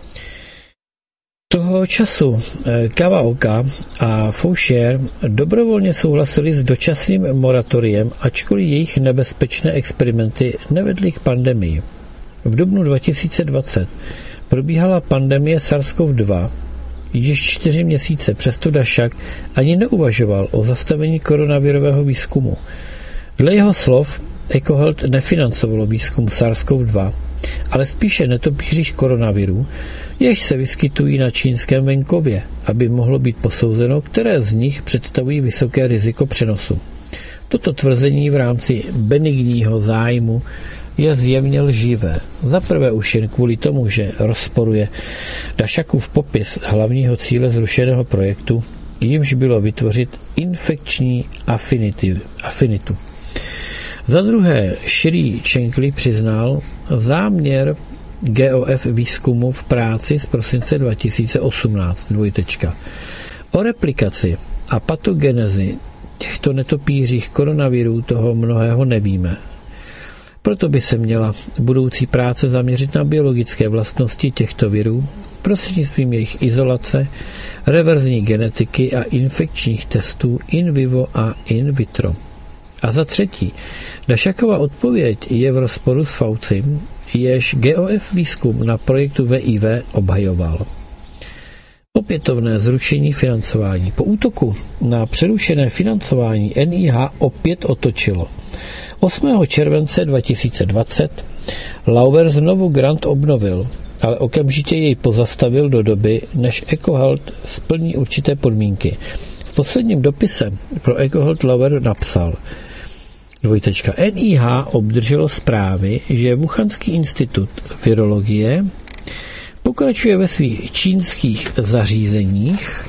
Toho času Kawaoka a Faucher dobrovolně souhlasili s dočasným moratoriem, ačkoliv jejich nebezpečné experimenty nevedly k pandemii. V dubnu 2020 probíhala pandemie SARS-CoV-2 již 4 měsíce, přesto Daszak ani neuvažoval o zastavení koronavirového výzkumu. Dle jeho slov EcoHealth nefinancovalo výzkum SARS-CoV-2, ale spíše netopířích koronavirů, jež se vyskytují na čínském venkově, aby mohlo být posouzeno, které z nich představují vysoké riziko přenosu. Toto tvrzení v rámci benigního zájmu je zjevně lživé. Zaprvé už jen kvůli tomu, že rozporuje Daszakův popis hlavního cíle zrušeného projektu, jimž bylo vytvořit infekční afinitu. Za druhé, Shri Chenkli přiznal záměr GOF výzkumu v práci z prosince 2018. O replikaci a patogenezi těchto netopířích koronavirů toho mnohého nevíme. Proto by se měla budoucí práce zaměřit na biologické vlastnosti těchto virů prostřednictvím jejich izolace, reverzní genetiky a infekčních testů in vivo a in vitro. A za třetí, Daszakova odpověď je v rozporu s Faucim, jež GOF výzkum na projektu VIV obhajoval. Opětovné zrušení financování. Po útoku na přerušené financování NIH opět otočilo. 8. července 2020 Lauer znovu grant obnovil, ale okamžitě jej pozastavil do doby, než EcoHealth splní určité podmínky. V posledním dopise pro EcoHealth Lauer napsal: NIH obdrželo zprávy, že Wuhanský institut virologie pokračuje ve svých čínských zařízeních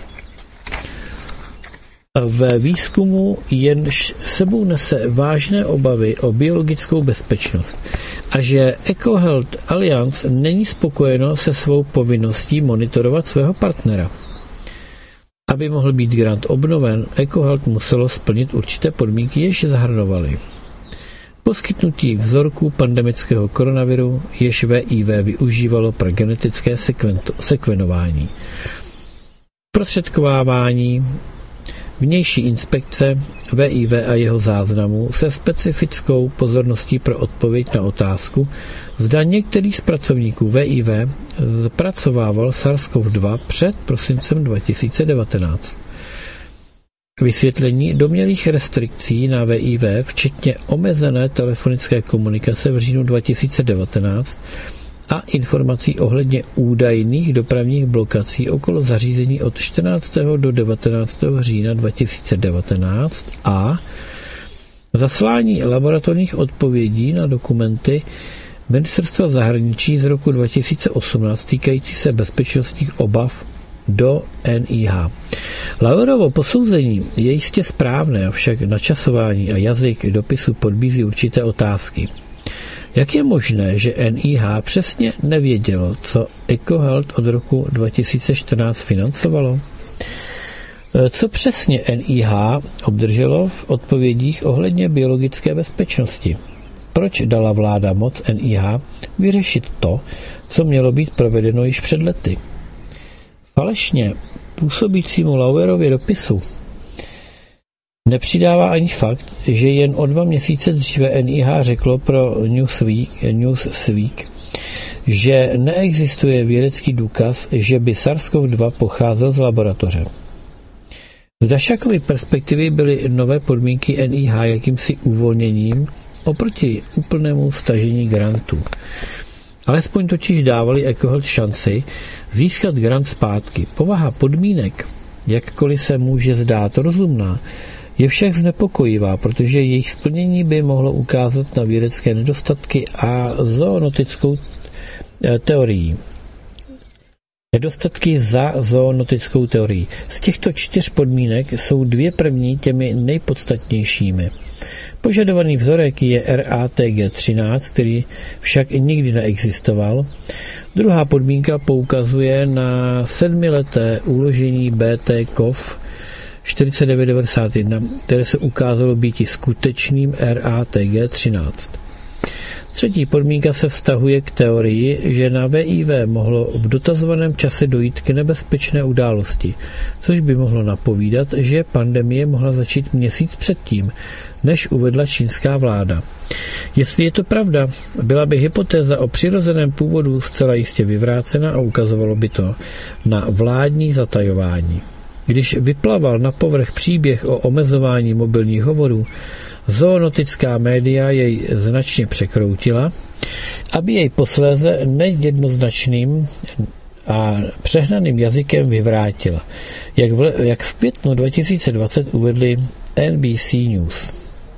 ve výzkumu, jenž sebou nese vážné obavy o biologickou bezpečnost a že EcoHealth Alliance není spokojeno se svou povinností monitorovat svého partnera. Aby mohl být grant obnoven, EcoHealth muselo splnit určité podmínky, jež zahrnovaly poskytnutí vzorků pandemického koronaviru, jež VIV využívalo pro genetické sekvenování, prostředkovávání, vnější inspekce VIV a jeho záznamů se specifickou pozorností pro odpověď na otázku, zda některý z pracovníků VIV zpracovával SARS-CoV-2 před prosincem 2019. Vysvětlení domnělých restrikcí na VIV, včetně omezené telefonické komunikace v říjnu 2019 a informací ohledně údajných dopravních blokací okolo zařízení od 14. do 19. října 2019 a zaslání laboratorních odpovědí na dokumenty Ministerstva zahraničí z roku 2018 týkající se bezpečnostních obav do NIH. Lauerovo posouzení je jistě správné, avšak načasování a jazyk dopisu podbízí určité otázky. Jak je možné, že NIH přesně nevědělo, co EcoHealth od roku 2014 financovalo? Co přesně NIH obdrželo v odpovědích ohledně biologické bezpečnosti? Proč dala vláda moc NIH vyřešit to, co mělo být provedeno již před lety? Falešně působícímu Lauerově dopisu nepřidává ani fakt, že jen o 2 měsíce dříve NIH řeklo pro Newsweek, že neexistuje vědecký důkaz, že by SARS-CoV-2 pocházel z laboratoře. Z Dašakovy perspektivy byly nové podmínky NIH jakýmsi uvolněním oproti úplnému stažení grantů. Alespoň totiž dávali EcoHealth šanci získat grant zpátky. Povaha podmínek, jakkoliv se může zdát rozumná, je však znepokojivá, protože jejich splnění by mohlo ukázat na vědecké nedostatky a zoonotickou teorii. Nedostatky za zoonotickou teorií. Z těchto 4 podmínek jsou 2 první těmi nejpodstatnějšími. Požadovaný vzorek je RATG13, který však nikdy neexistoval. Druhá podmínka poukazuje na 7leté uložení BT-CoV 4991, které se ukázalo být skutečným RATG13. Třetí podmínka se vztahuje k teorii, že na VIV mohlo v dotazovaném čase dojít k nebezpečné události, což by mohlo napovídat, že pandemie mohla začít měsíc předtím, než uvedla čínská vláda. Jestli je to pravda, byla by hypotéza o přirozeném původu zcela jistě vyvrácena a ukazovalo by to na vládní zatajování. Když vyplaval na povrch příběh o omezování mobilních hovorů, zoonotická média jej značně překroutila, aby jej posléze nejednoznačným a přehnaným jazykem vyvrátila, jak v květnu 2020 uvedli NBC News.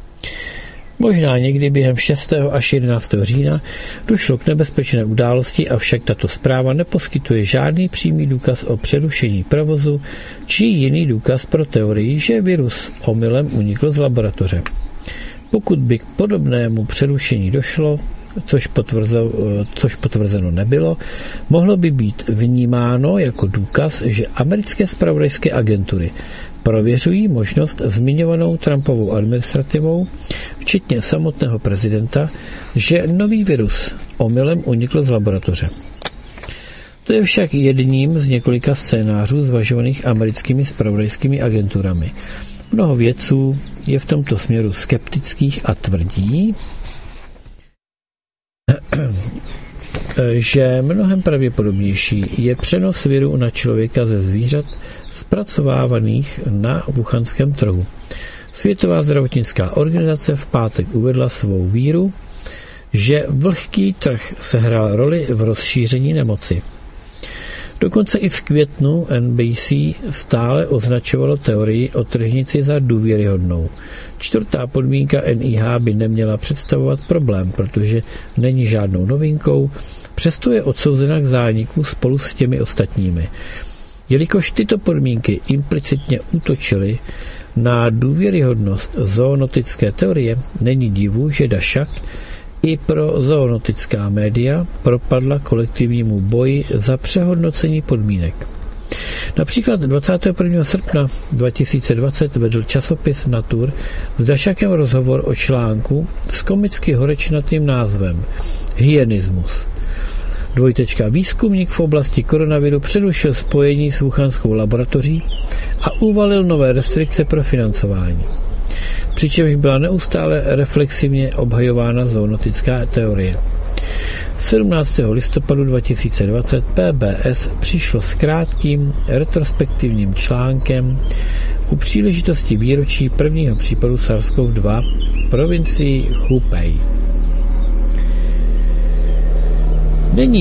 Možná někdy během 6. až 11. října došlo k nebezpečné události, avšak tato zpráva neposkytuje žádný přímý důkaz o přerušení provozu či jiný důkaz pro teorii, že virus omylem unikl z laboratoře. Pokud by k podobnému přerušení došlo, což potvrzeno nebylo, mohlo by být vnímáno jako důkaz, že americké zpravodajské agentury prověřují možnost zmiňovanou Trumpovou administrativou, včetně samotného prezidenta, že nový virus omylem unikl z laboratoře. To je však jedním z několika scénářů zvažovaných americkými zpravodajskými agenturami. Mnoho vědců je v tomto směru skeptických a tvrdí, že mnohem pravděpodobnější je přenos viru na člověka ze zvířat zpracovávaných na wuhanském trhu. Světová zdravotnická organizace v pátek uvedla svou víru, že vlhký trh sehrál roli v rozšíření nemoci. Dokonce i v květnu NBC stále označovalo teorii o tržnici za důvěryhodnou. 4. podmínka NIH by neměla představovat problém, protože není žádnou novinkou, přesto je odsouzena k zániku spolu s těmi ostatními. Jelikož tyto podmínky implicitně útočily na důvěryhodnost zoonotické teorie, není divu, že Dašak i pro zoonotická média propadla kolektivnímu boji za přehodnocení podmínek. Například 21. srpna 2020 vedl časopis Nature s Dašakem rozhovor o článku s komicky horečnatým názvem Hyenismus. Výzkumník v oblasti koronaviru přerušil spojení s wuhanskou laboratoří a uvalil nové restrikce pro financování. Přičemž byla neustále reflexivně obhajována zoonotická teorie. 17. listopadu 2020 PBS přišlo s krátkým retrospektivním článkem u příležitosti výročí prvního případu SARS-CoV-2 v provincii Hubei. Není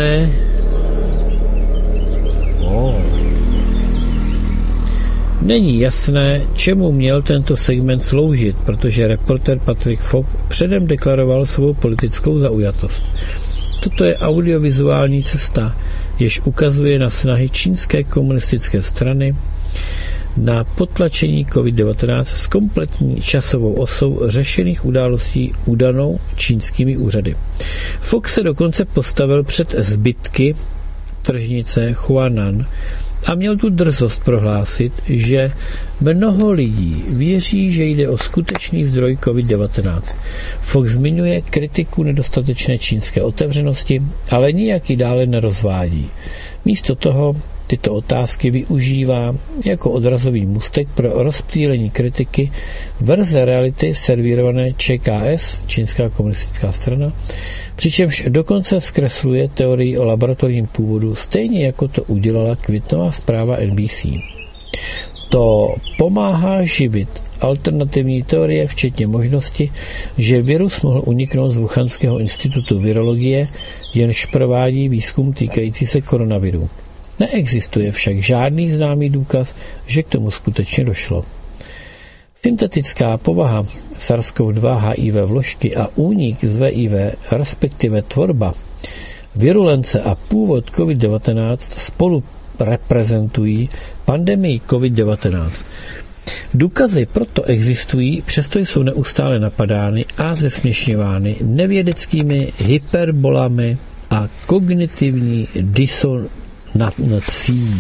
jasné, čemu měl tento segment sloužit, protože reporter Patrick Fogg předem deklaroval svou politickou zaujatost. Toto je audiovizuální cesta, jež ukazuje na snahy čínské komunistické strany na potlačení COVID-19 s kompletní časovou osou řešených událostí udanou čínskými úřady. Fox se dokonce postavil před zbytky tržnice Huanan a měl tu drzost prohlásit, že mnoho lidí věří, že jde o skutečný zdroj COVID-19. Fox zmiňuje kritiku nedostatečné čínské otevřenosti, ale nijak ji dále nerozvádí. Místo toho tyto otázky využívá jako odrazový můstek pro rozptýlení kritiky verze reality servírované ČKS, Čínská komunistická strana, přičemž dokonce zkresluje teorii o laboratorním původu, stejně jako to udělala květnová zpráva NBC. To pomáhá živit alternativní teorie, včetně možnosti, že virus mohl uniknout z Wuhanského institutu virologie, jenž provádí výzkum týkající se koronaviru. Neexistuje však žádný známý důkaz, že k tomu skutečně došlo. Syntetická povaha SARS-CoV-2 HIV vložky a únik z VIV, respektive tvorba, virulence a původ COVID-19 spolu reprezentují pandemii COVID-19. Důkazy proto existují, přesto jsou neustále napadány a zesměšňovány nevědeckými hyperbolami a kognitivní disonací.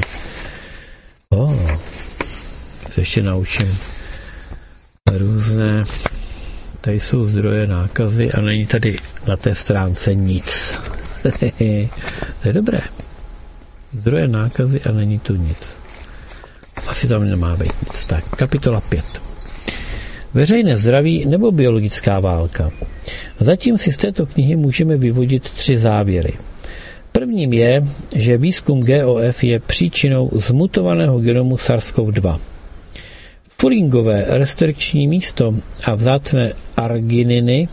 Se ještě naučím různé. Tady jsou zdroje nákazy a není tady na té stránce nic. To je dobré. Zdroje nákazy a není tu nic. Asi tam nemá být nic. Tak, kapitola 5. Veřejné zdraví nebo biologická válka. Zatím si z této knihy můžeme vyvodit 3 závěry. Prvním je, že výzkum GOF je příčinou zmutovaného genomu SARS-CoV-2. Furingové restrikční místo a vzácné argininy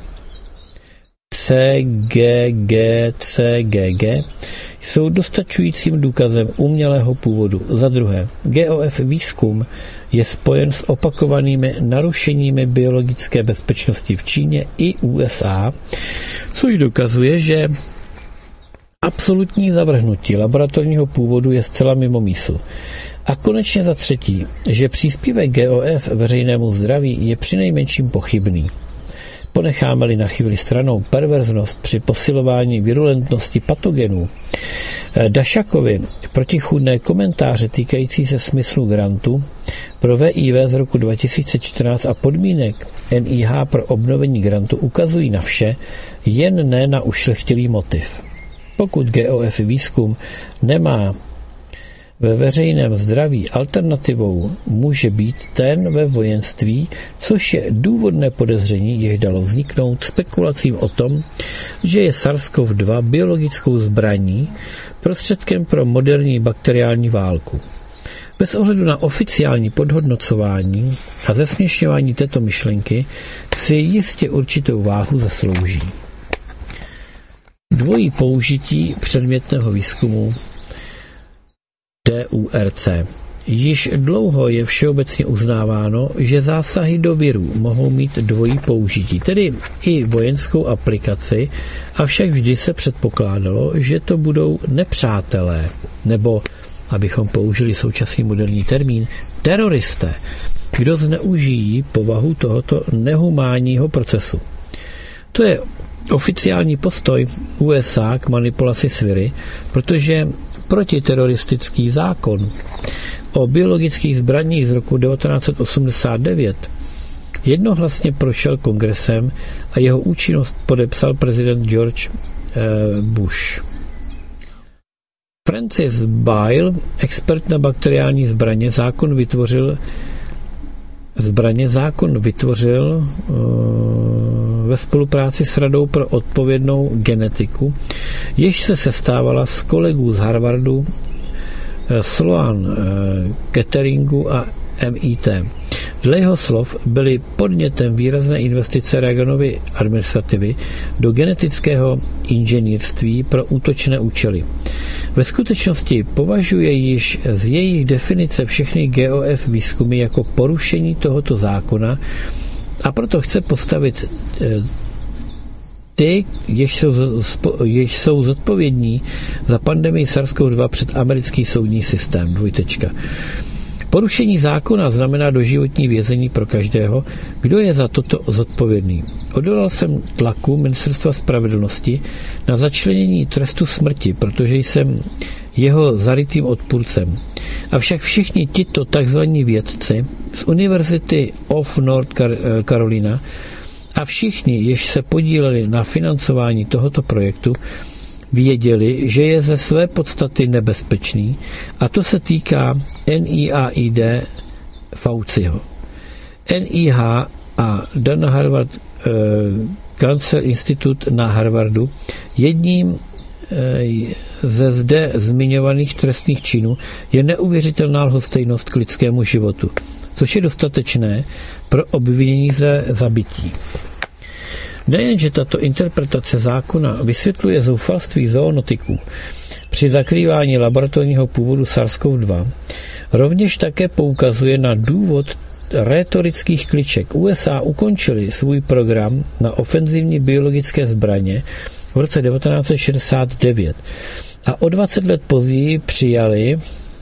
CGG jsou dostačujícím důkazem umělého původu. Za druhé, GOF výzkum je spojen s opakovanými narušeními biologické bezpečnosti v Číně i USA, což dokazuje, že absolutní zavrhnutí laboratorního původu je zcela mimo mísu. A konečně za třetí, že příspěvek GOF veřejnému zdraví je přinejmenším pochybný. Ponecháme-li na chvíli stranou perverznost při posilování virulentnosti patogenů, Dašakovi protichůdné komentáře týkající se smyslu grantu pro VIV z roku 2014 a podmínek NIH pro obnovení grantu ukazují na vše, jen ne na ušlechtilý motiv. Pokud GOF výzkum nemá ve veřejném zdraví alternativou, může být ten ve vojenství, což je důvodné podezření, jež dalo vzniknout spekulacím o tom, že je SARS-CoV-2 biologickou zbraní, prostředkem pro moderní bakteriální válku. Bez ohledu na oficiální podhodnocování a zesměšňování této myšlenky si jistě určitou váhu zaslouží. Dvojí použití předmětného výzkumu DURC. Již dlouho je všeobecně uznáváno, že zásahy do virů mohou mít dvojí použití, tedy i vojenskou aplikaci, avšak vždy se předpokládalo, že to budou nepřátelé, nebo, abychom použili současný moderní termín, teroristé, kdo zneužijí povahu tohoto nehumánního procesu. To je oficiální postoj USA k manipulaci s viry, protože protiteroristický zákon o biologických zbraních z roku 1989 jednohlasně prošel kongresem a jeho účinnost podepsal prezident George Bush. Francis Bail, expert na bakteriální zbraně, zákon vytvořil ve spolupráci s Radou pro odpovědnou genetiku, jež se sestávala z kolegů z Harvardu, Sloan Ketteringu a MIT. Dle jeho slov byly podnětem výrazné investice Reaganovy administrativy do genetického inženýrství pro útočné účely. Ve skutečnosti považuje již z jejich definice všechny GOF výzkumy jako porušení tohoto zákona a proto chce postavit ty, jež jsou zodpovědní za pandemii SARS-CoV-2 před americký soudní systém. Porušení zákona znamená doživotní vězení pro každého, kdo je za toto zodpovědný. Odolal jsem tlaku Ministerstva spravedlnosti na začlenění trestu smrti, protože jsem jeho zarytým odpůrcem. Avšak všichni tito takzvaní vědci z University of North Carolina a všichni, jež se podíleli na financování tohoto projektu, věděli, že je ze své podstaty nebezpečný, a to se týká NIAID Fauciho. NIH a Dana Harvard Cancer Institute na Harvardu jedním ze zde zmiňovaných trestných činů je neuvěřitelná lhostejnost k lidskému životu, což je dostatečné pro obvinění ze zabití. Nejenže tato interpretace zákona vysvětluje zoufalství zoonotiků při zakrývání laboratorního původu SARS-CoV-2, rovněž také poukazuje na důvod rétorických kliček. USA ukončili svůj program na ofenzivní biologické zbraně v roce 1969 a o 20 let později přijali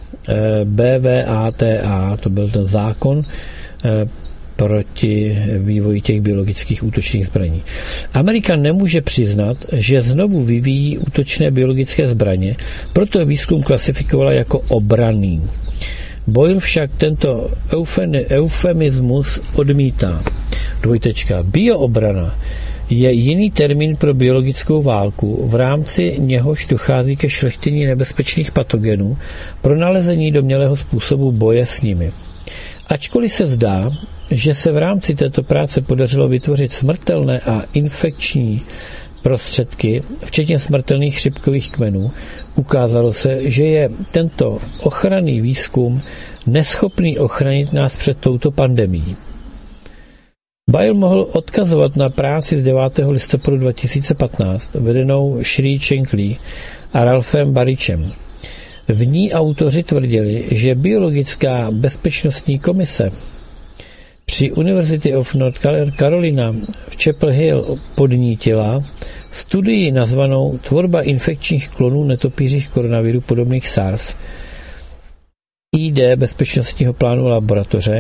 BVATA, to byl ten zákon proti vývoji těch biologických útočných zbraní. Amerika nemůže přiznat, že znovu vyvíjí útočné biologické zbraně, proto výzkum klasifikovala jako obranný. Boyle však tento eufemismus odmítá. Bioobrana je jiný termín pro biologickou válku, v rámci něhož dochází ke šlechtění nebezpečných patogenů pro nalezení domnělého způsobu boje s nimi. Ačkoliv se zdá, že se v rámci této práce podařilo vytvořit smrtelné a infekční prostředky, včetně smrtelných chřipkových kmenů, ukázalo se, že je tento ochranný výzkum neschopný ochránit nás před touto pandemií. Bail mohl odkazovat na práci z 9. listopadu 2015 vedenou Shri Chenkli a Ralphem Barichem. V ní autoři tvrdili, že biologická bezpečnostní komise při University of North Carolina v Chapel Hill podnítila studii nazvanou Tvorba infekčních klonů netopířích koronaviru podobných SARS, ID bezpečnostního plánu laboratoře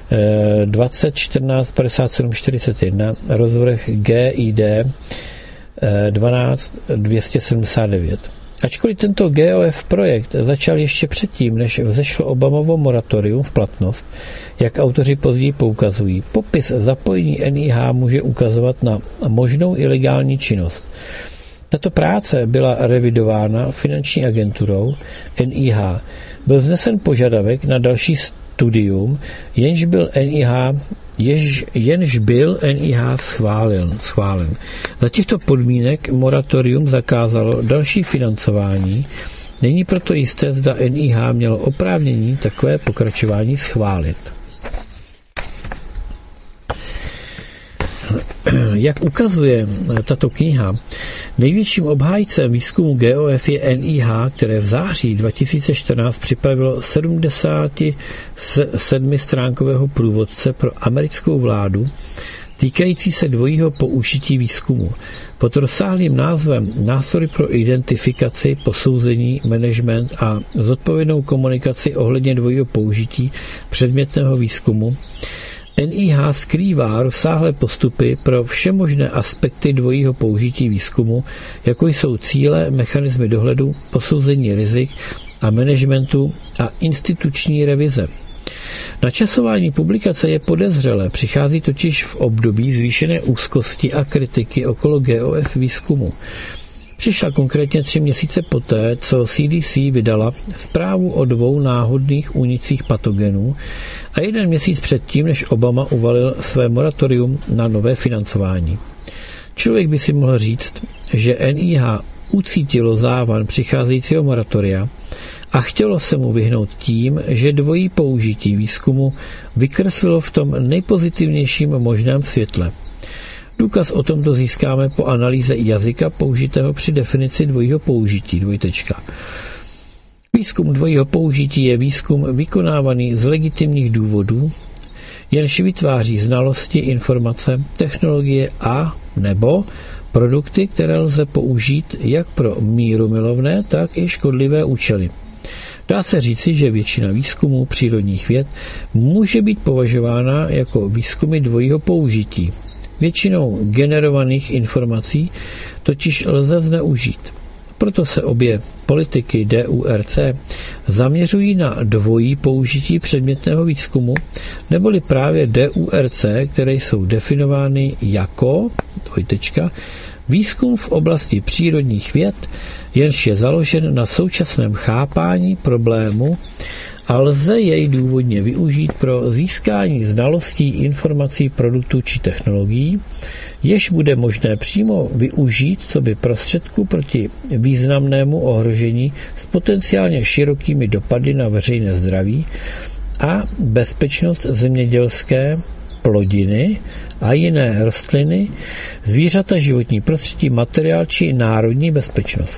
2014 57 41, rozvrh GID 12 279. Ačkoliv tento GOF projekt začal ještě předtím, než vzešlo Obamovo moratorium v platnost, jak autoři později poukazují, popis zapojení NIH může ukazovat na možnou ilegální činnost. Tato práce byla revidována finanční agenturou NIH. Byl vznesen požadavek na další studium, jenž byl NIH schválen. Za těchto podmínek moratorium zakázalo další financování. Není proto jisté, zda NIH mělo oprávnění takové pokračování schválit. Jak ukazuje tato kniha, největším obhájcem výzkumu GOF je NIH, které v září 2014 připravilo 77stránkového průvodce pro americkou vládu týkající se dvojího použití výzkumu. Pod rozsáhlým názvem Nástroj pro identifikaci, posouzení, management a zodpovědnou komunikaci ohledně dvojího použití předmětného výzkumu NIH skrývá rozsáhlé postupy pro všemožné aspekty dvojího použití výzkumu, jako jsou cíle, mechanismy dohledu, posouzení rizik a managementu a instituční revize. Načasování publikace je podezřelé, přichází totiž v období zvýšené úzkosti a kritiky okolo GOF výzkumu. Přišla konkrétně 3 měsíce poté, co CDC vydala zprávu o 2 náhodných únicích patogenů a 1 měsíc předtím, než Obama uvalil své moratorium na nové financování. Člověk by si mohl říct, že NIH ucítilo závan přicházejícího moratoria a chtělo se mu vyhnout tím, že dvojí použití výzkumu vykreslilo v tom nejpozitivnějším možném světle. Důkaz o tomto získáme po analýze jazyka použitého při definici dvojího použití. Výzkum dvojího použití je výzkum vykonávaný z legitimních důvodů, jenž vytváří znalosti, informace, technologie a nebo produkty, které lze použít jak pro mírumilovné, tak i škodlivé účely. Dá se říci, že většina výzkumů přírodních věd může být považována jako výzkumy dvojího použití. Většinou generovaných informací totiž lze zneužít. Proto se obě politiky DURC zaměřují na dvojí použití předmětného výzkumu, neboli právě DURC, které jsou definovány jako výzkum v oblasti přírodních věd, jenž je založen na současném chápání problému a lze jej důvodně využít pro získání znalostí, informací, produktů či technologií, jež bude možné přímo využít coby prostředku proti významnému ohrožení s potenciálně širokými dopady na veřejné zdraví a bezpečnost zemědělské, plodiny a jiné rostliny, zvířata, životní prostředí, materiál či národní bezpečnost.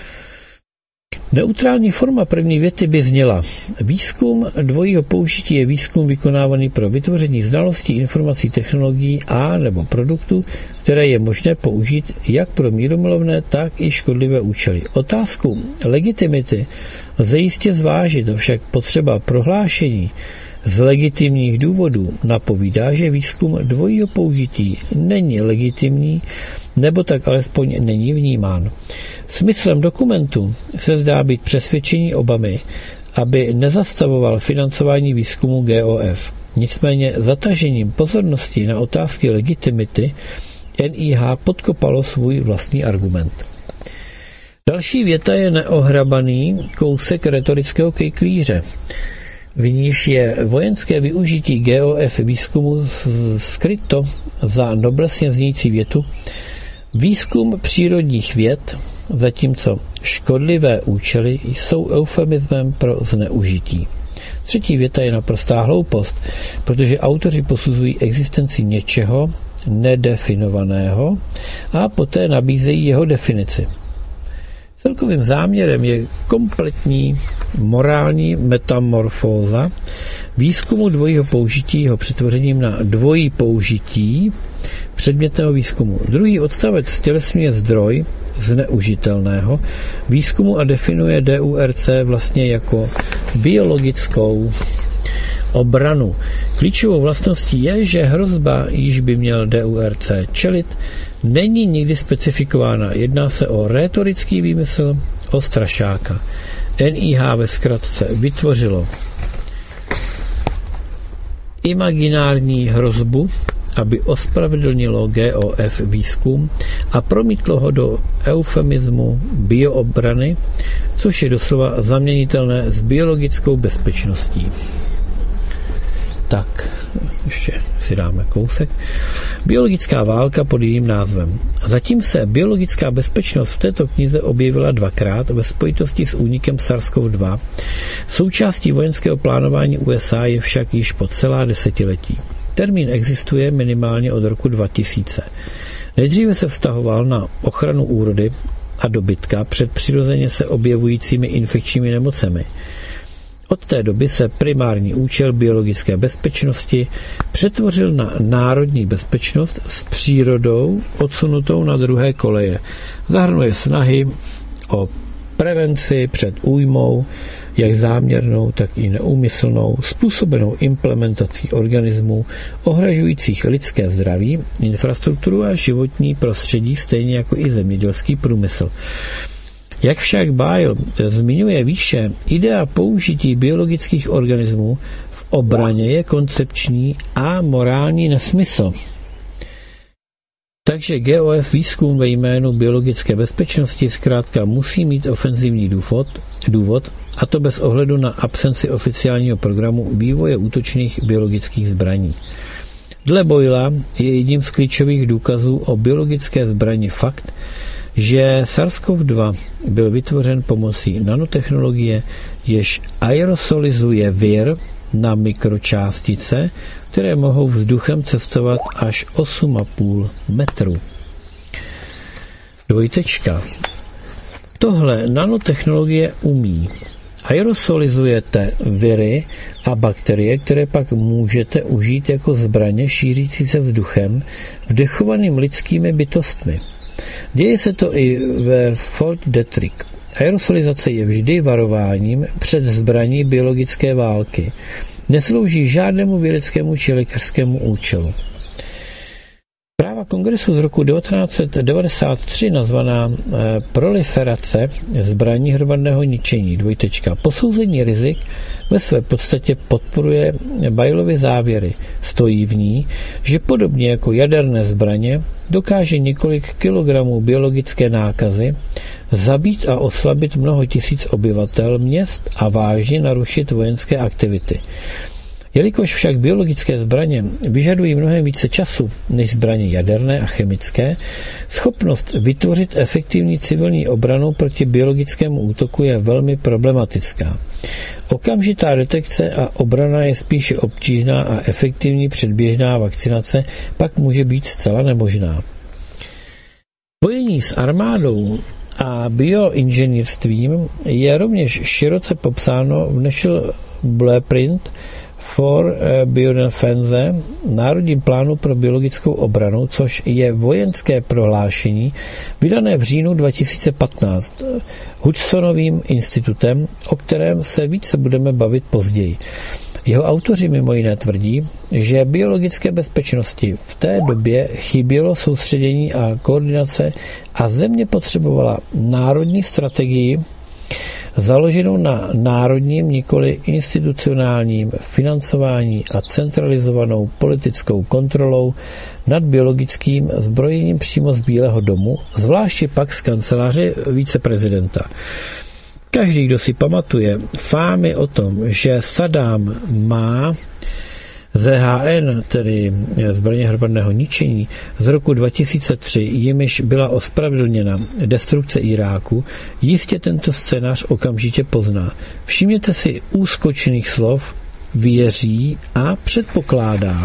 Neutrální forma první věty by zněla: výzkum dvojího použití je výzkum vykonávaný pro vytvoření znalostí, informací, technologií a nebo produktů, které je možné použít jak pro mírumilovné, tak i škodlivé účely. Otázku legitimity lze jistě zvážit, avšak potřeba prohlášení z legitimních důvodů napovídá, že výzkum dvojího použití není legitimní, nebo tak alespoň není vnímán. Smyslem dokumentu se zdá být přesvědčení Obamy, aby nezastavoval financování výzkumu GOF. Nicméně zatažením pozornosti na otázky legitimity NIH podkopalo svůj vlastní argument. Další věta je neohrabaný kousek retorického kejklíře, v níž je vojenské využití GOF výzkumu skryto za noblesně znějící větu: výzkum přírodních věd, zatímco škodlivé účely jsou eufemismem pro zneužití. Třetí věta je naprostá hloupost, protože autoři posuzují existenci něčeho nedefinovaného a poté nabízejí jeho definici. Celkovým záměrem je kompletní morální metamorfóza výzkumu dvojího použití jeho přetvořením na dvojí použití předmětného výzkumu. Druhý odstavec stělesňuje zdroj zneužitelného výzkumu a definuje DURC vlastně jako biologickou obranu. Klíčovou vlastností je, že hrozba, již by měl DURC čelit, není nikdy specifikována. Jedná se o rétorický výmysl, o strašáka. NIH ve zkratce vytvořilo imaginární hrozbu, aby ospravedlnilo GOF výzkum a promítlo ho do eufemismu bioobrany, což je doslova zaměnitelné s biologickou bezpečností. Tak, ještě si dáme kousek. Biologická válka pod jiným názvem. Zatím se biologická bezpečnost v této knize objevila dvakrát ve spojitosti s únikem SARS-CoV-2. Součástí vojenského plánování USA je však již po celá desetiletí. Termín existuje minimálně od roku 2000. Nejdříve se vztahoval na ochranu úrody a dobytka před přirozeně se objevujícími infekčními nemocemi. Od té doby se primární účel biologické bezpečnosti přetvořil na národní bezpečnost s přírodou odsunutou na druhé koleje. Zahrnuje snahy o prevenci před újmou, jak záměrnou, tak i neúmyslnou, způsobenou implementací organismů ohrožujících lidské zdraví, infrastrukturu a životní prostředí, stejně jako i zemědělský průmysl. Jak však Bile zmiňuje výše, idea použití biologických organismů v obraně je koncepční a morální nesmysl. Takže GOF výzkum ve jménu biologické bezpečnosti zkrátka musí mít ofenzivní důvod, a to bez ohledu na absenci oficiálního programu vývoje útočných biologických zbraní. Dle Boyla je jedním z klíčových důkazů o biologické zbrani fakt, že SARS-CoV-2 byl vytvořen pomocí nanotechnologie, jež aerosolizuje vir na mikročástice, které mohou vzduchem cestovat až 8,5 metru. Tohle nanotechnologie umí. Aerosolizujete viry a bakterie, které pak můžete užít jako zbraně šířící se vzduchem, vdechovaným lidskými bytostmi. Děje se to i ve Fort Detrick. Aerosolizace je vždy varováním před zbraní biologické války. Neslouží žádnému vědeckému či lékařskému účelu. Zpráva kongresu z roku 1993 nazvaná Proliferace zbraní hromadného ničení, posouzení rizik, ve své podstatě podporuje Baylovy závěry. Stojí v ní, že podobně jako jaderné zbraně dokáže několik kilogramů biologické nákazy zabít a oslabit mnoho tisíc obyvatel měst a vážně narušit vojenské aktivity. Jelikož však biologické zbraně vyžadují mnohem více času než zbraně jaderné a chemické, schopnost vytvořit efektivní civilní obranu proti biologickému útoku je velmi problematická. Okamžitá detekce a obrana je spíše obtížná a efektivní předběžná vakcinace pak může být zcela nemožná. Bojení s armádou a bioinženýrstvím je rovněž široce popsáno v National Blueprint for Biodefense, Národním plánu pro biologickou obranu, což je vojenské prohlášení vydané v říjnu 2015 Hudsonovým institutem, o kterém se více budeme bavit později. Jeho autoři mimo jiné tvrdí, že biologické bezpečnosti v té době chybělo soustředění a koordinace a země potřebovala národní strategii založenou na národním, nikoli institucionálním financování a centralizovanou politickou kontrolou nad biologickým zbrojením přímo z Bílého domu, zvláště pak z kanceláře viceprezidenta. Každý, kdo si pamatuje fámy o tom, že Saddam má ZHN, tedy zbraně hromadného ničení, z roku 2003, jimiž byla ospravedlněna destrukce Iráku, jistě tento scénář okamžitě pozná. Všimněte si úskočných slov věří a předpokládá.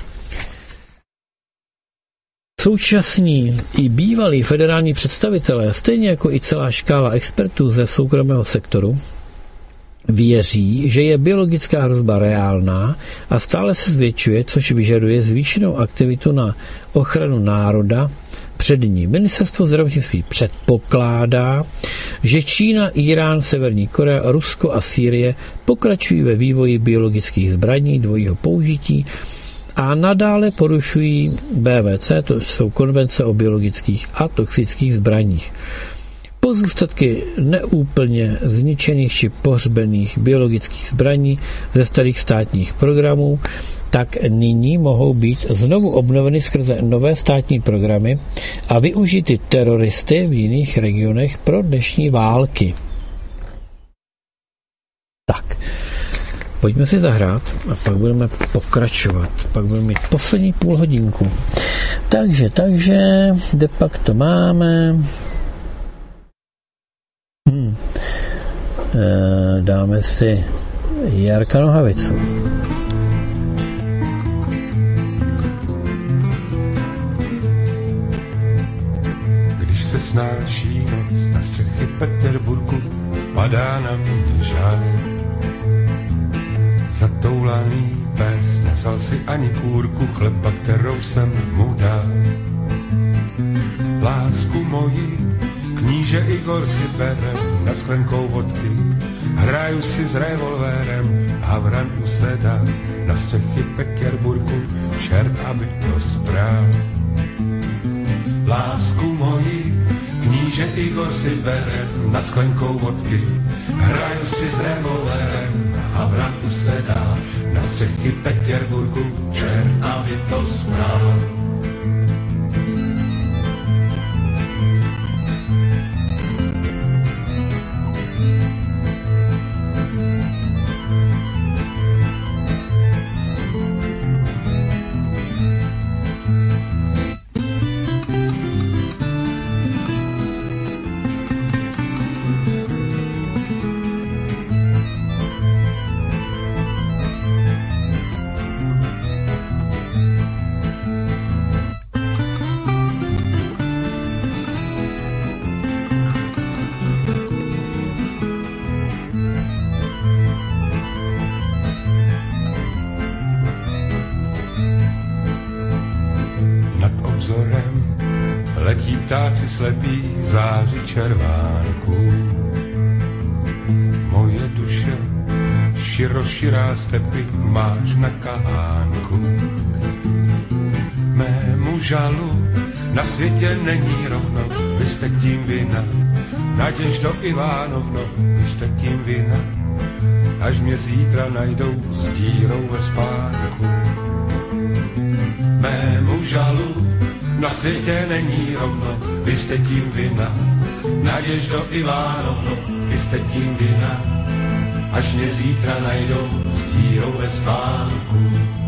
Současní i bývalí federální představitelé, stejně jako i celá škála expertů ze soukromého sektoru, věří, že je biologická hrozba reálná a stále se zvětšuje, což vyžaduje zvýšenou aktivitu na ochranu národa před ní. Ministerstvo zdravotnictví předpokládá, že Čína, Irán, Severní Korea, Rusko a Sýrie pokračují ve vývoji biologických zbraní dvojího použití a nadále porušují BVC, to jsou konvence o biologických a toxických zbraních. Pozůstatky neúplně zničených či pohřbených biologických zbraní ze starých státních programů tak nyní mohou být znovu obnoveny skrze nové státní programy a využity teroristy v jiných regionech pro dnešní války. Tak, pojďme si zahrát a pak budeme pokračovat. Pak budeme mít poslední půl hodinku. Takže, kde pak to máme? Dáme si Jarka Nohavicu. Když se snáší noc na střechy Peterburgu, padá na mě žár. Zatoulaný pes nevzal si ani kůrku chleba, kterou jsem mu dal. Lásku moji kníže Igor si bere nad sklenkou vodky. Hraju si s revolvérem, Havran usedá na střechy Peterburgu, čert, aby to sprál. Lásku moji kníže Igor si bere nad sklenkou vodky. Hraju si s revolvérem, Havran usedá na střechy Peterburgu, čert, aby to sprál. Letí ptáci slepí v záři červánků. Moje duše široširá stepy máš na kahánku. Mému Mému žalu na světě není rovno, vy jste tím vina. Naděždo Ivánovno, vy jste tím vina. Až mě zítra najdou s dírou ve spánku. Mému žalu na světě není rovno, vy jste tím vina. Naděždo Ivánovno, vy jste tím vina. Až mě zítra najdou s dírou ve spánku.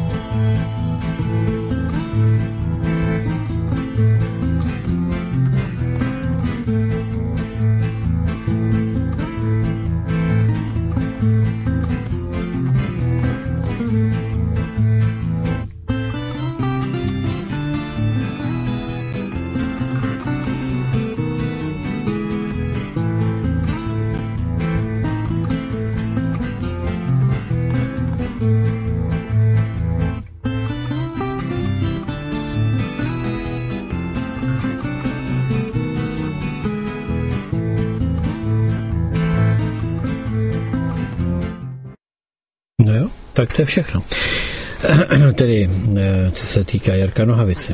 Tak to je všechno. Tedy, co se týká Jarka Nohavice.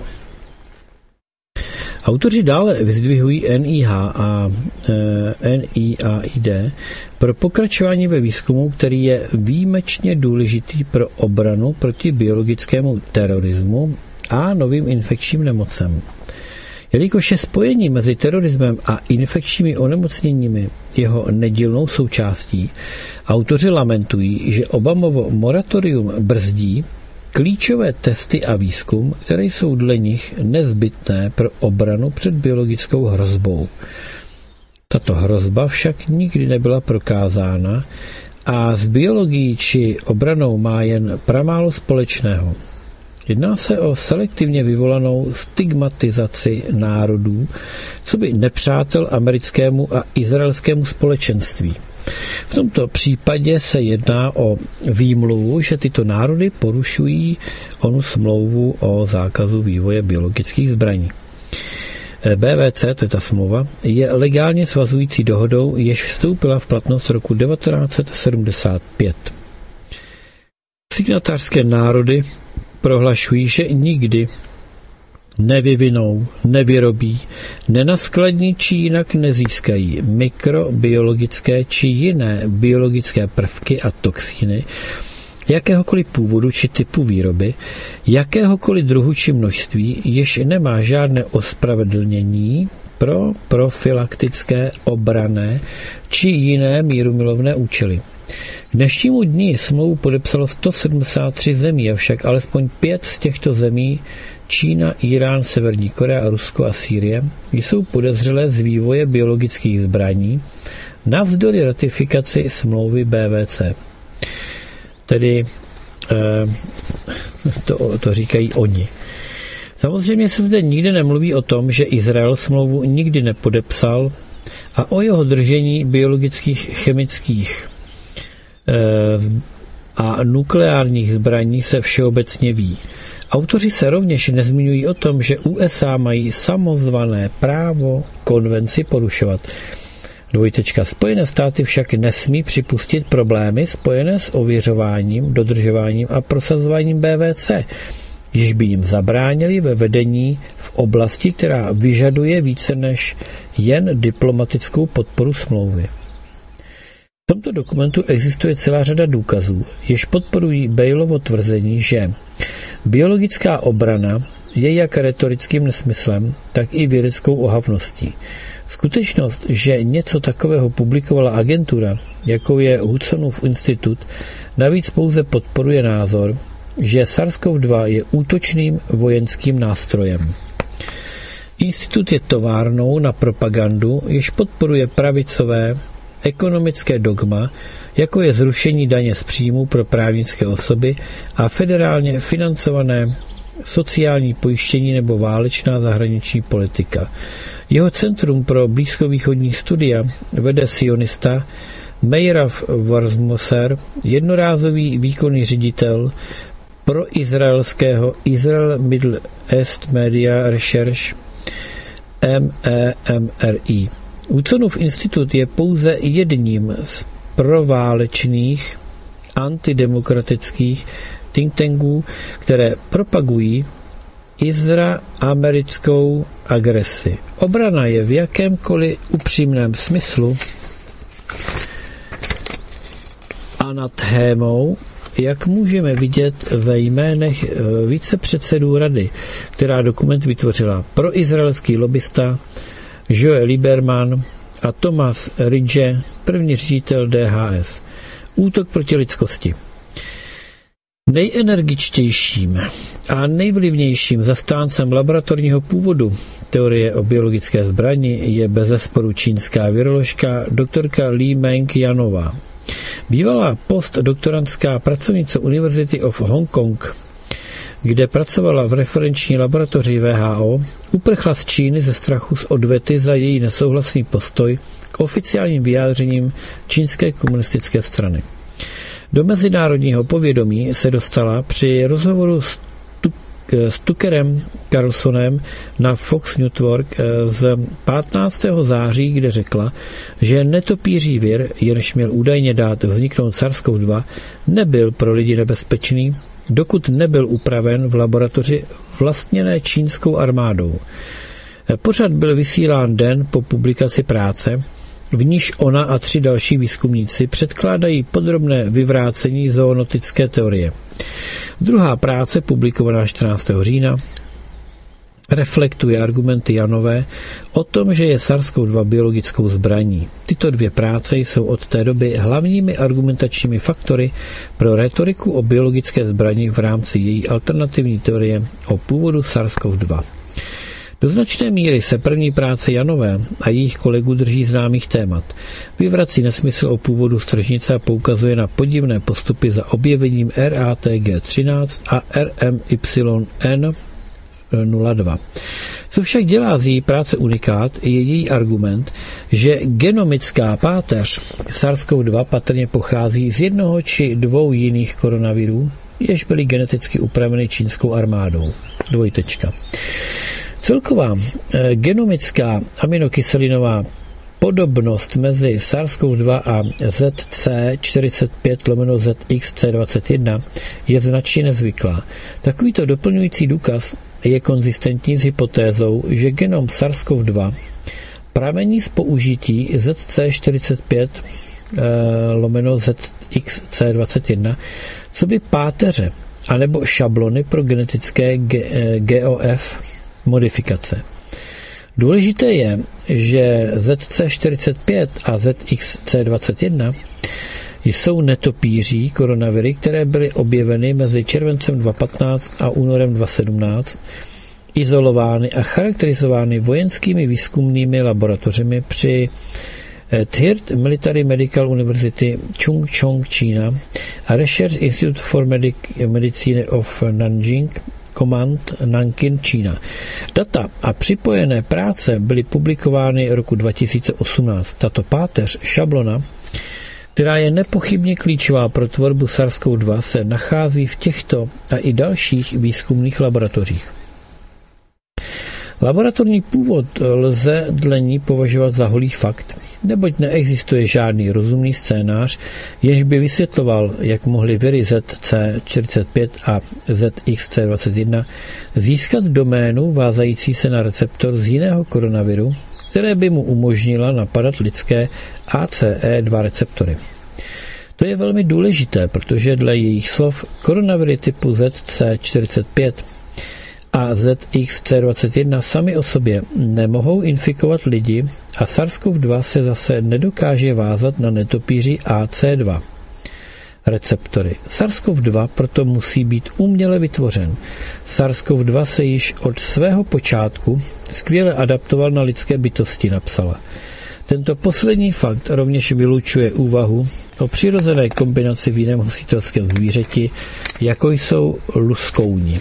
Autoři dále vyzdvihují NIH a NIAID pro pokračování ve výzkumu, který je výjimečně důležitý pro obranu proti biologickému terorismu a novým infekčním nemocem. Jelikož je spojení mezi terorismem a infekčními onemocněními jeho nedílnou součástí, autoři lamentují, že Obamovo moratorium brzdí klíčové testy a výzkum, které jsou dle nich nezbytné pro obranu před biologickou hrozbou. Tato hrozba však nikdy nebyla prokázána a s biologií či obranou má jen pramálo společného. Jedná se o selektivně vyvolanou stigmatizaci národů, co by nepřátel americkému a izraelskému společenství. V tomto případě se jedná o výmluvu, že tyto národy porušují onu smlouvu o zákazu vývoje biologických zbraní. BVC, to je ta smlouva, je legálně svazující dohodou, jež vstoupila v platnost roku 1975. Signatářské národy prohlašují, že nikdy nevyvinou, nevyrobí, nenaskladní či jinak nezískají mikrobiologické či jiné biologické prvky a toxíny jakéhokoliv původu či typu výroby, jakéhokoliv druhu či množství, jež nemá žádné ospravedlnění pro profilaktické, obranné či jiné mírumilovné účely. K dnešnímu dni smlouvu podepsalo 173 zemí, avšak alespoň 5 z těchto zemí, Čína, Irán, Severní Korea, Rusko a Sýrie, jsou podezřelé z vývoje biologických zbraní navzdory ratifikaci smlouvy BVC. Tedy to říkají oni. Samozřejmě se zde nikde nemluví o tom, že Izrael smlouvu nikdy nepodepsal a o jeho držení biologických, chemických a nukleárních zbraní se všeobecně ví. Autoři se rovněž nezmiňují o tom, že USA mají samozvané právo konvenci porušovat. Spojené státy však nesmí připustit problémy spojené s ověřováním, dodržováním a prosazováním BVC, již by jim zabránili ve vedení v oblasti, která vyžaduje více než jen diplomatickou podporu smlouvy. V tomto dokumentu existuje celá řada důkazů, jež podporují Bailovo tvrzení, že biologická obrana je jak retorickým nesmyslem, tak i vědeckou ohavností. Skutečnost, že něco takového publikovala agentura, jakou je Hudsonův institut, navíc pouze podporuje názor, že SARS-CoV-2 je útočným vojenským nástrojem. Institut je továrnou na propagandu, jež podporuje pravicové ekonomické dogma, jako je zrušení daně z příjmu pro právnické osoby a federálně financované sociální pojištění nebo válečná zahraniční politika. Jeho centrum pro blízkovýchodní studia vede sionista Meirav Warsmoser, jednorázový výkonný ředitel pro izraelského Israel Middle East Media Research MEMRI. Hudsonův institut je pouze jedním z proválečných antidemokratických think tanků, které propagují izraelsko-americkou agresi. Obrana je v jakémkoliv upřímném smyslu a nad témou, jak můžeme vidět ve jménech vícepředsedů rady, která dokument vytvořila proizraelský lobista Joe Lieberman a Thomas Ridge, první ředitel DHS. Útok proti lidskosti. Nejenergičtějším a nejvlivnějším zastáncem laboratorního původu teorie o biologické zbrani je bezesporu čínská viroložka doktorka Li Meng Janová. Bývalá postdoktorantská pracovnice University of Hong Kong, kde pracovala v referenční laboratoři WHO, uprchla z Číny ze strachu z odvety za její nesouhlasný postoj k oficiálním vyjádřením čínské komunistické strany. Do mezinárodního povědomí se dostala při rozhovoru s Tuckerem Carlsonem na Fox Network z 15. září, kde řekla, že netopíří vir, jenž měl údajně dát vzniknout SARS-CoV-2, nebyl pro lidi nebezpečný, dokud nebyl upraven v laboratoři vlastněné čínskou armádou. Pořad byl vysílán den po publikaci práce, v níž ona a 3 další výzkumníci předkládají podrobné vyvrácení zoonotické teorie. Druhá práce, publikovaná 14. října, reflektuje argumenty Janové o tom, že je SARS-CoV-2 biologickou zbraní. Tyto 2 práce jsou od té doby hlavními argumentačními faktory pro retoriku o biologické zbrani v rámci její alternativní teorie o původu SARS-CoV-2. Do značné míry se první práce Janové a jejich kolegů drží známých témat. Vyvrací nesmysl o původu stržnice a poukazuje na podivné postupy za objevením RATG13 a RMYN02. Co však dělá z její práce unikát, je její argument, že genomická páteř SARS-CoV-2 patrně pochází z 1 či 2 jiných koronavirů, jež byly geneticky upraveny čínskou armádou. Celková genomická aminokyselinová podobnost mezi SARS-CoV-2 a ZC45/ZXC21 je značně nezvyklá. Takovýto doplňující důkaz je konzistentní s hypotézou, že genom SARS-CoV-2 pramení z použití ZC45/ZXC21 coby páteře anebo šablony pro genetické GOF modifikace. Důležité je, že ZC45 a ZXC21 jsou netopíří koronaviry, které byly objeveny mezi červencem 2015 a únorem 2017, izolovány a charakterizovány vojenskými výzkumnými laboratořemi při Thirt Military Medical University Chungcheong, Čína a Research Institute for Medicine of Nanjing Command Nankin, Čína. Data a připojené práce byly publikovány roku 2018. Tato páteř šablona, která je nepochybně klíčová pro tvorbu SARS-CoV-2, se nachází v těchto a i dalších výzkumných laboratořích. Laboratorní původ lze dle ní považovat za holý fakt, neboť neexistuje žádný rozumný scénář, jenž by vysvětloval, jak mohly viry ZC45 a ZXC21 získat doménu vázající se na receptor z jiného koronaviru, které by mu umožnila napadat lidské ACE2 receptory. To je velmi důležité, protože dle jejich slov koronaviry typu ZC45 a ZXC21 sami o sobě nemohou infikovat lidi a SARS-CoV-2 se zase nedokáže vázat na netopíři AC2 receptory. SARS-CoV-2 proto musí být uměle vytvořen. SARS-CoV-2 se již od svého počátku skvěle adaptoval na lidské bytosti, napsala. Tento poslední fakt rovněž vylučuje úvahu o přirozené kombinaci v jiném hostitelském zvířeti, jako jsou luskouni.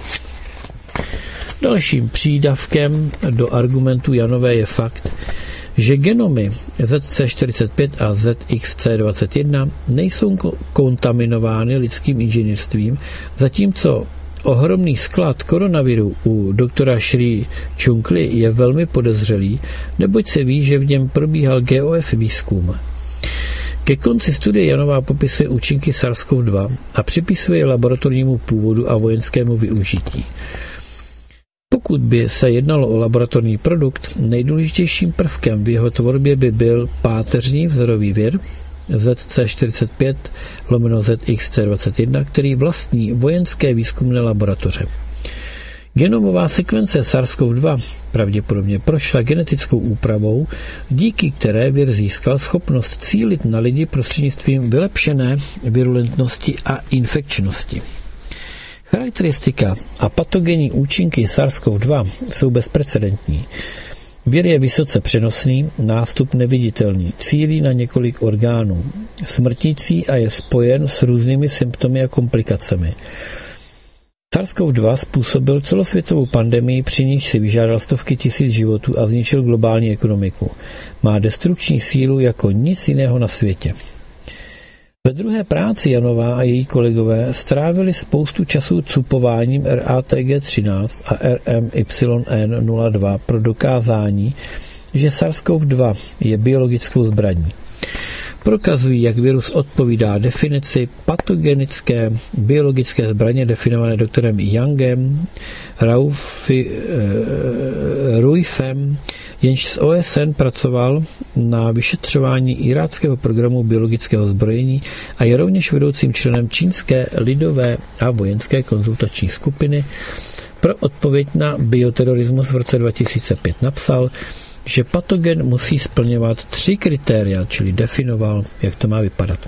Dalším přídavkem do argumentu Janové je fakt, že genomy ZC45 a ZXC21 nejsou kontaminovány lidským inženýrstvím, zatímco ohromný sklad koronaviru u doktora Shri Chunkly je velmi podezřelý, neboť se ví, že v něm probíhal GOF výzkum. Ke konci studie Janová popisuje účinky SARS-CoV-2 a připisuje laboratornímu původu a vojenskému využití. Pokud by se jednalo o laboratorní produkt, nejdůležitějším prvkem v jeho tvorbě by byl páteřní vzorový vir ZC45/ZXC21, který vlastní vojenské výzkumné laboratoře. Genomová sekvence SARS-CoV-2 pravděpodobně prošla genetickou úpravou, díky které vir získal schopnost cílit na lidi prostřednictvím vylepšené virulentnosti a infekčnosti. Charakteristika a patogenní účinky SARS-CoV-2 jsou bezprecedentní. Vir je vysoce přenosný, nástup neviditelný, cílí na několik orgánů, smrtící a je spojen s různými symptomy a komplikacemi. SARS-CoV-2 způsobil celosvětovou pandemii, při níž si vyžádal stovky tisíc životů a zničil globální ekonomiku. Má destrukční sílu jako nic jiného na světě. Ve druhé práci Janová a její kolegové strávili spoustu času cupováním RATG13 a RMYN02 pro dokázání, že SARS-CoV-2 je biologickou zbraní. Prokazují, jak virus odpovídá definici patogenické biologické zbraně definované doktorem Youngem, Ruifem, jenž z OSN pracoval na vyšetřování iráckého programu biologického zbrojení a je rovněž vedoucím členem čínské lidové a vojenské konzultační skupiny. Pro odpověď na bioterorismus v roce 2005 napsal, že patogen musí splňovat 3 kritéria, čili definoval, jak to má vypadat.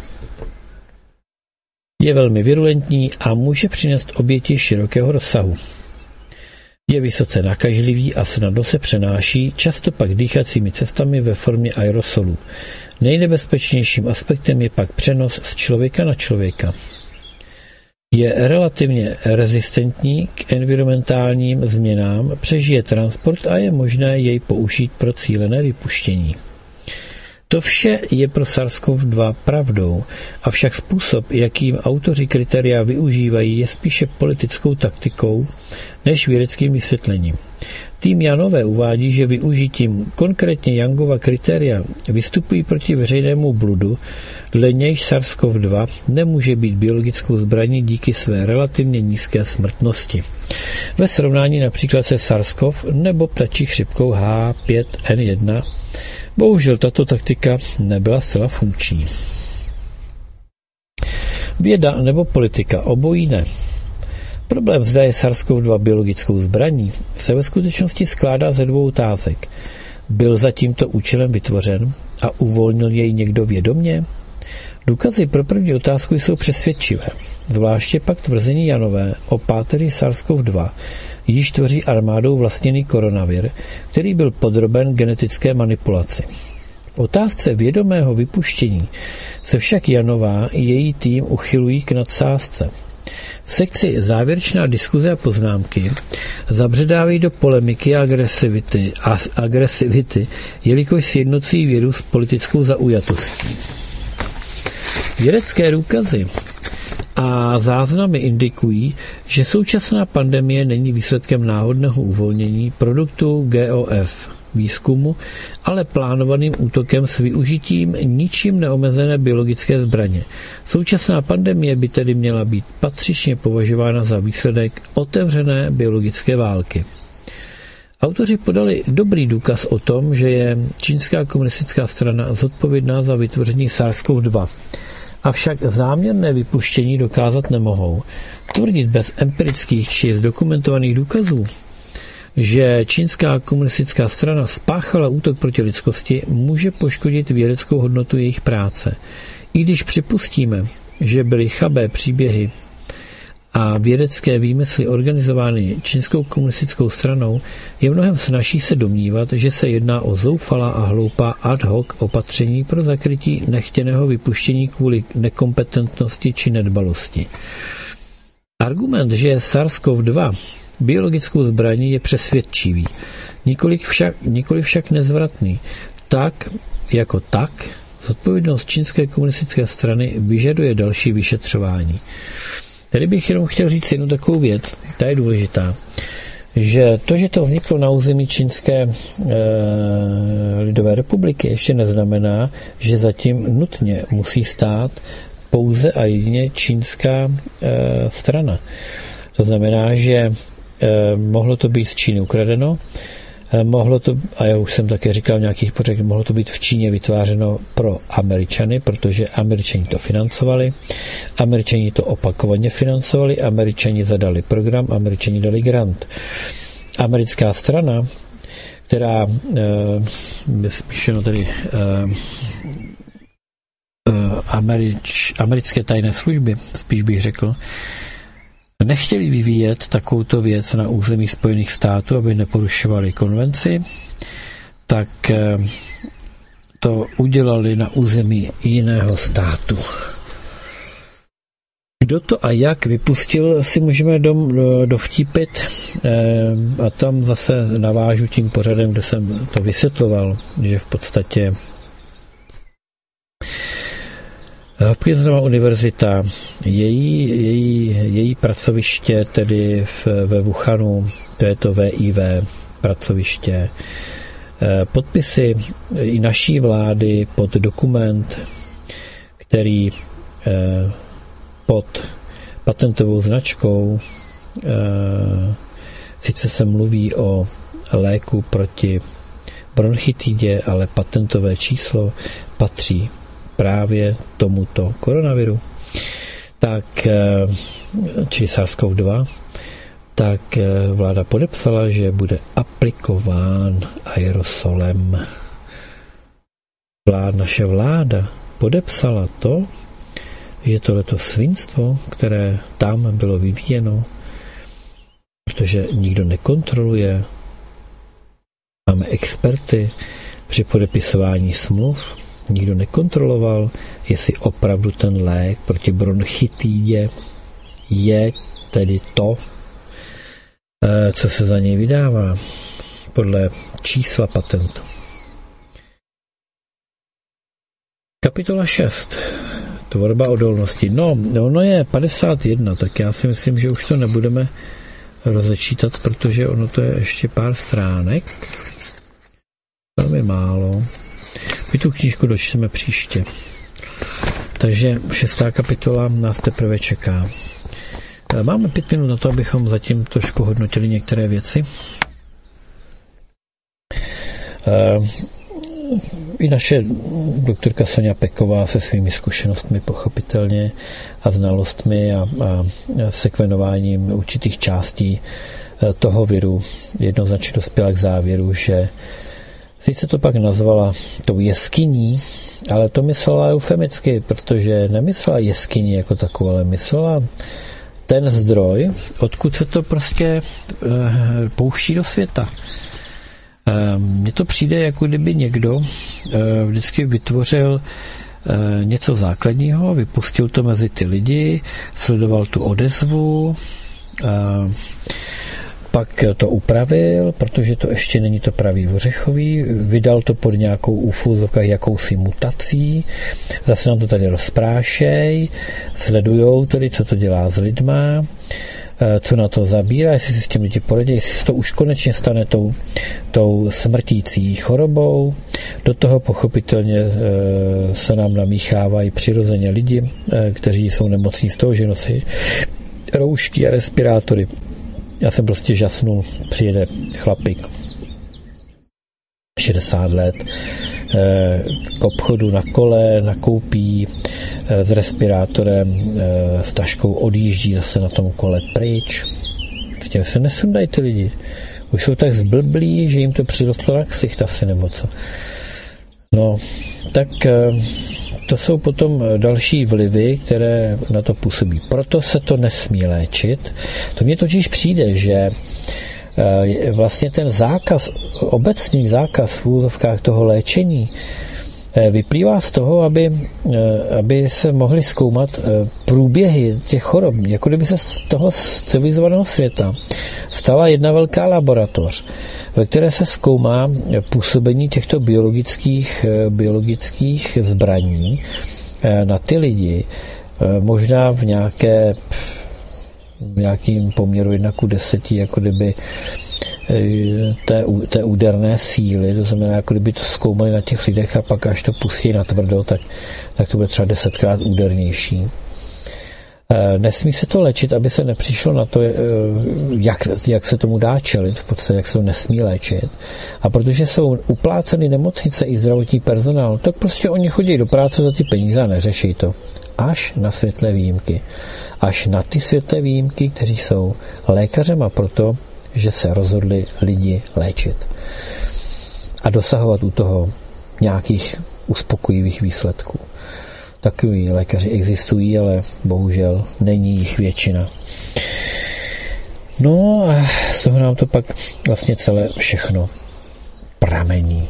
Je velmi virulentní a může přinést oběti širokého rozsahu. Je vysoce nakažlivý a snadno se přenáší, často pak dýchacími cestami ve formě aerosolů. Nejnebezpečnějším aspektem je pak přenos z člověka na člověka. Je relativně rezistentní k environmentálním změnám, přežije transport a je možné jej použít pro cílené vypuštění. To vše je pro SARS-CoV-2 pravdou, avšak způsob, jakým autoři kritéria využívají, je spíše politickou taktikou než vědeckým vysvětlením. Tým Janové uvádí, že využitím konkrétně Youngova kritéria vystupují proti veřejnému bludu, dle nějž SARS-CoV-2 nemůže být biologickou zbraní díky své relativně nízké smrtnosti. Ve srovnání například se SARS-CoV nebo ptačí chřipkou H5N1 bohužel tato taktika nebyla zcela funkční. Věda nebo politika, obojí ne. Problém, zda je SARS-CoV-2 biologickou zbraní, se ve skutečnosti skládá ze 2 otázek. Byl za tímto účelem vytvořen a uvolnil jej někdo vědomě? Důkazy pro první otázku jsou přesvědčivé. Zvláště pak tvrzení Janové o páteři SARS-CoV-2 již tvoří armádou vlastněný koronavir, který byl podroben genetické manipulaci. V otázce vědomého vypuštění se však Janová i její tým uchylují k nadsázce. V sekci závěrečná diskuze a poznámky zabředávají do polemiky a agresivity, jelikož sjednocují vědu s politickou zaujatostí. Vědecké důkazy a záznamy indikují, že současná pandemie není výsledkem náhodného uvolnění produktu GOF výzkumu, ale plánovaným útokem s využitím ničím neomezené biologické zbraně. Současná pandemie by tedy měla být patřičně považována za výsledek otevřené biologické války. Autoři podali dobrý důkaz o tom, že je čínská komunistická strana zodpovědná za vytvoření SARS-CoV-2. Avšak záměrné vypuštění dokázat nemohou. Tvrdit bez empirických či zdokumentovaných důkazů, že čínská komunistická strana spáchala útok proti lidskosti, může poškodit vědeckou hodnotu jejich práce. I když připustíme, že byly chabé příběhy a vědecké výmysly organizovány čínskou komunistickou stranou, je mnohem snazší se domnívat, že se jedná o zoufalá a hloupá ad hoc opatření pro zakrytí nechtěného vypuštění kvůli nekompetentnosti či nedbalosti. Argument, že SARS-CoV-2 biologickou zbraní, je přesvědčivý, nikoli však nezvratný. Tak jako tak, zodpovědnost čínské komunistické strany vyžaduje další vyšetřování. Tady bych jenom chtěl říct jednu takovou věc, ta je důležitá, že to vzniklo na území Čínské lidové republiky, ještě neznamená, že zatím nutně musí stát pouze a jedině čínská strana. To znamená, že mohlo to být z Číny ukradeno, mohlo to, a já už jsem také říkal v nějakých pořadech, mohlo to být v Číně vytvářeno pro Američany, protože Američani to financovali, Američani to opakovaně financovali, Američani zadali program, Američani dali grant. Americká strana, která spíše tedy americké tajné služby, spíš bych řekl, nechtěli vyvíjet takovouto věc na území Spojených států, aby neporušovali konvenci, tak to udělali na území jiného státu. Kdo to a jak vypustil, si můžeme dovtípit a tam zase navážu tím pořadem, kde jsem to vysvětloval, že v podstatě Hopkinsova univerzita, její pracoviště tedy ve Wuhanu, to je to VIV pracoviště, podpisy i naší vlády pod dokument, který pod patentovou značkou sice se mluví o léku proti bronchitidě, ale patentové číslo patří právě tomuto koronaviru, tak čili SARS-CoV-2, tak vláda podepsala, že bude aplikován aerosolem. Naše vláda podepsala to, že tohleto svinstvo, které tam bylo vyvíjeno, protože nikdo nekontroluje, máme experty při podepisování smluv, nikdo nekontroloval, jestli opravdu ten lék proti bronchitidě je tedy to, co se za něj vydává podle čísla patentu. Kapitola 6. Tvorba odolnosti. No, ono je 51, tak já si myslím, že už to nebudeme rozečítat, protože ono to je ještě pár stránek. Velmi málo. My tu knížku dočteme příště. Takže 6. kapitola nás teprve čeká. Máme 5 minut na to, abychom zatím trošku hodnotili některé věci. I naše doktorka Sonja Peková se svými zkušenostmi pochopitelně a znalostmi a sekvenováním určitých částí toho viru jednoznačně dospěla k závěru, že sice to pak nazvala tou jeskyní, ale to myslela eufemicky, protože nemyslela jeskyni jako takovou, ale myslela ten zdroj, odkud se to prostě pouští do světa. Mně to přijde, jako kdyby někdo vždycky vytvořil něco základního, vypustil to mezi ty lidi, sledoval tu odezvu, pak to upravil, protože to ještě není to pravý ořechový, vydal to pod nějakou ufuzovkách jakousi mutací, zase nám to tady rozprášej, sledujou tedy, co to dělá s lidma, co na to zabírá, jestli si s tím lidi poradí, jestli se to už konečně stane tou smrtící chorobou. Do toho pochopitelně se nám namíchávají přirozeně lidi, kteří jsou nemocní z toho, že nosí roušky a respirátory. Já jsem prostě žasnul, přijede chlapík 60 let k obchodu na kole, nakoupí s respirátorem, s taškou odjíždí zase na tom kole pryč. S tím se nesundají ty lidi. Už jsou tak zblblí, že jim to přirostlo na ksicht asi nebo co. No, tak to jsou potom další vlivy, které na to působí. Proto se to nesmí léčit. To mně totiž přijde, že vlastně ten zákaz, obecný zákaz v úzovkách toho léčení vyplývá z toho, aby se mohly zkoumat průběhy těch chorob. Jako kdyby se z toho civilizovaného světa stala jedna velká laboratoř, ve které se zkoumá působení těchto biologických zbraní na ty lidi, možná v nějakým poměru 1:10, jako kdyby té úderné síly, to znamená, jako kdyby to zkoumali na těch lidech a pak až to pustí na tvrdo, tak to bude třeba 10krát údernější. Nesmí se to léčit, aby se nepřišlo na to, jak se tomu dá čelit, v podstatě jak se to nesmí léčit. A protože jsou upláceny nemocnice i zdravotní personál, tak prostě oni chodí do práce za ty peníze a neřeší to. Až na světlé výjimky. Až na ty světlé výjimky, kteří jsou lékařema proto, že se rozhodli lidi léčit. A dosahovat u toho nějakých uspokojivých výsledků. Takoví lékaři existují, ale bohužel není jich většina. No a z toho nám to pak vlastně celé všechno pramení.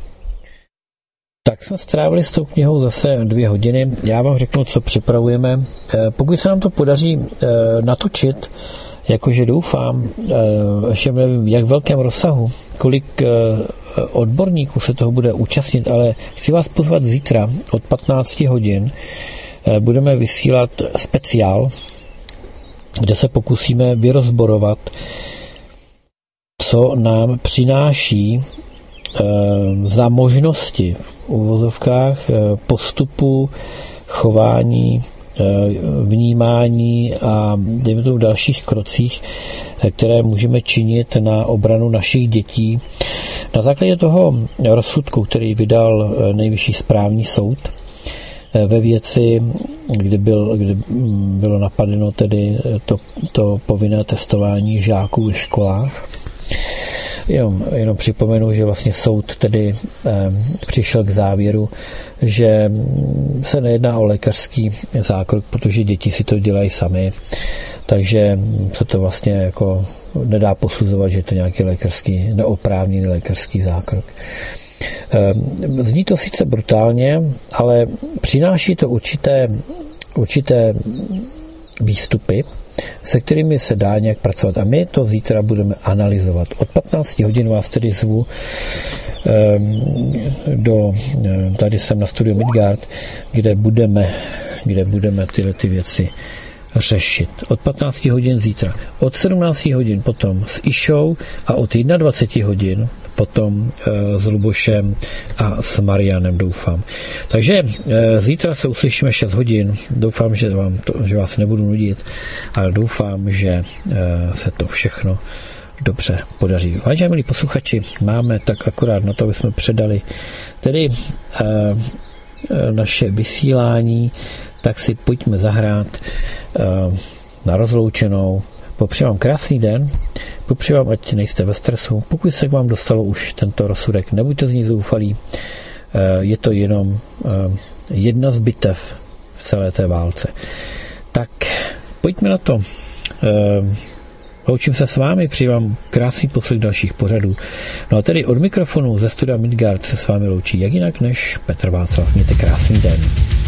Tak jsme strávili s tou knihou zase 2 hodiny. Já vám řeknu, co připravujeme. Pokud se nám to podaří natočit, jakože doufám, ještě nevím, jak velkém rozsahu, kolik odborníků se toho bude účastnit, ale chci vás pozvat zítra od 15 hodin. Budeme vysílat speciál, kde se pokusíme vyrozborovat, co nám přináší za možnosti v uvozovkách postupu, chování, vnímání a dejme tomu dalších krocích, které můžeme činit na obranu našich dětí. Na základě toho rozsudku, který vydal Nejvyšší správní soud ve věci, kdy bylo napadeno tedy to povinné testování žáků ve školách. Jenom připomenu, že vlastně soud tedy přišel k závěru, že se nejedná o lékařský zákrok, protože děti si to dělají sami, takže se to vlastně jako nedá posuzovat, že je to nějaký neoprávněný lékařský zákrok. Zní to sice brutálně, ale přináší to určité výstupy, se kterými se dá nějak pracovat. A my to zítra budeme analyzovat. Od 15 hodin vás tedy zvu tady jsem na studiu Midgard, kde budeme tyhle ty věci řešit. Od 15 hodin zítra. Od 17 hodin potom s Išou a od 21 hodin potom s Lubošem a s Marianem, doufám. Takže zítra se uslyšíme 6 hodin. Doufám, že vás nebudu nudit, ale doufám, že se to všechno dobře podaří. Vážení milí posluchači, máme tak akorát na to, aby jsme předali tedy naše vysílání, tak si pojďme zahrát na rozloučenou. Popřeji vám krásný den, popřeji vám, ať nejste ve stresu. Pokud se k vám dostalo už tento rozsudek, nebuďte z ní zoufalí. Je to jenom jedna z bitev v celé té válce. Tak pojďme na to. Loučím se s vámi, přeji vám krásný poslech dalších pořadů. No a tedy od mikrofonu ze studia Midgard se s vámi loučí jak jinak než Petr Václav. Mějte krásný den.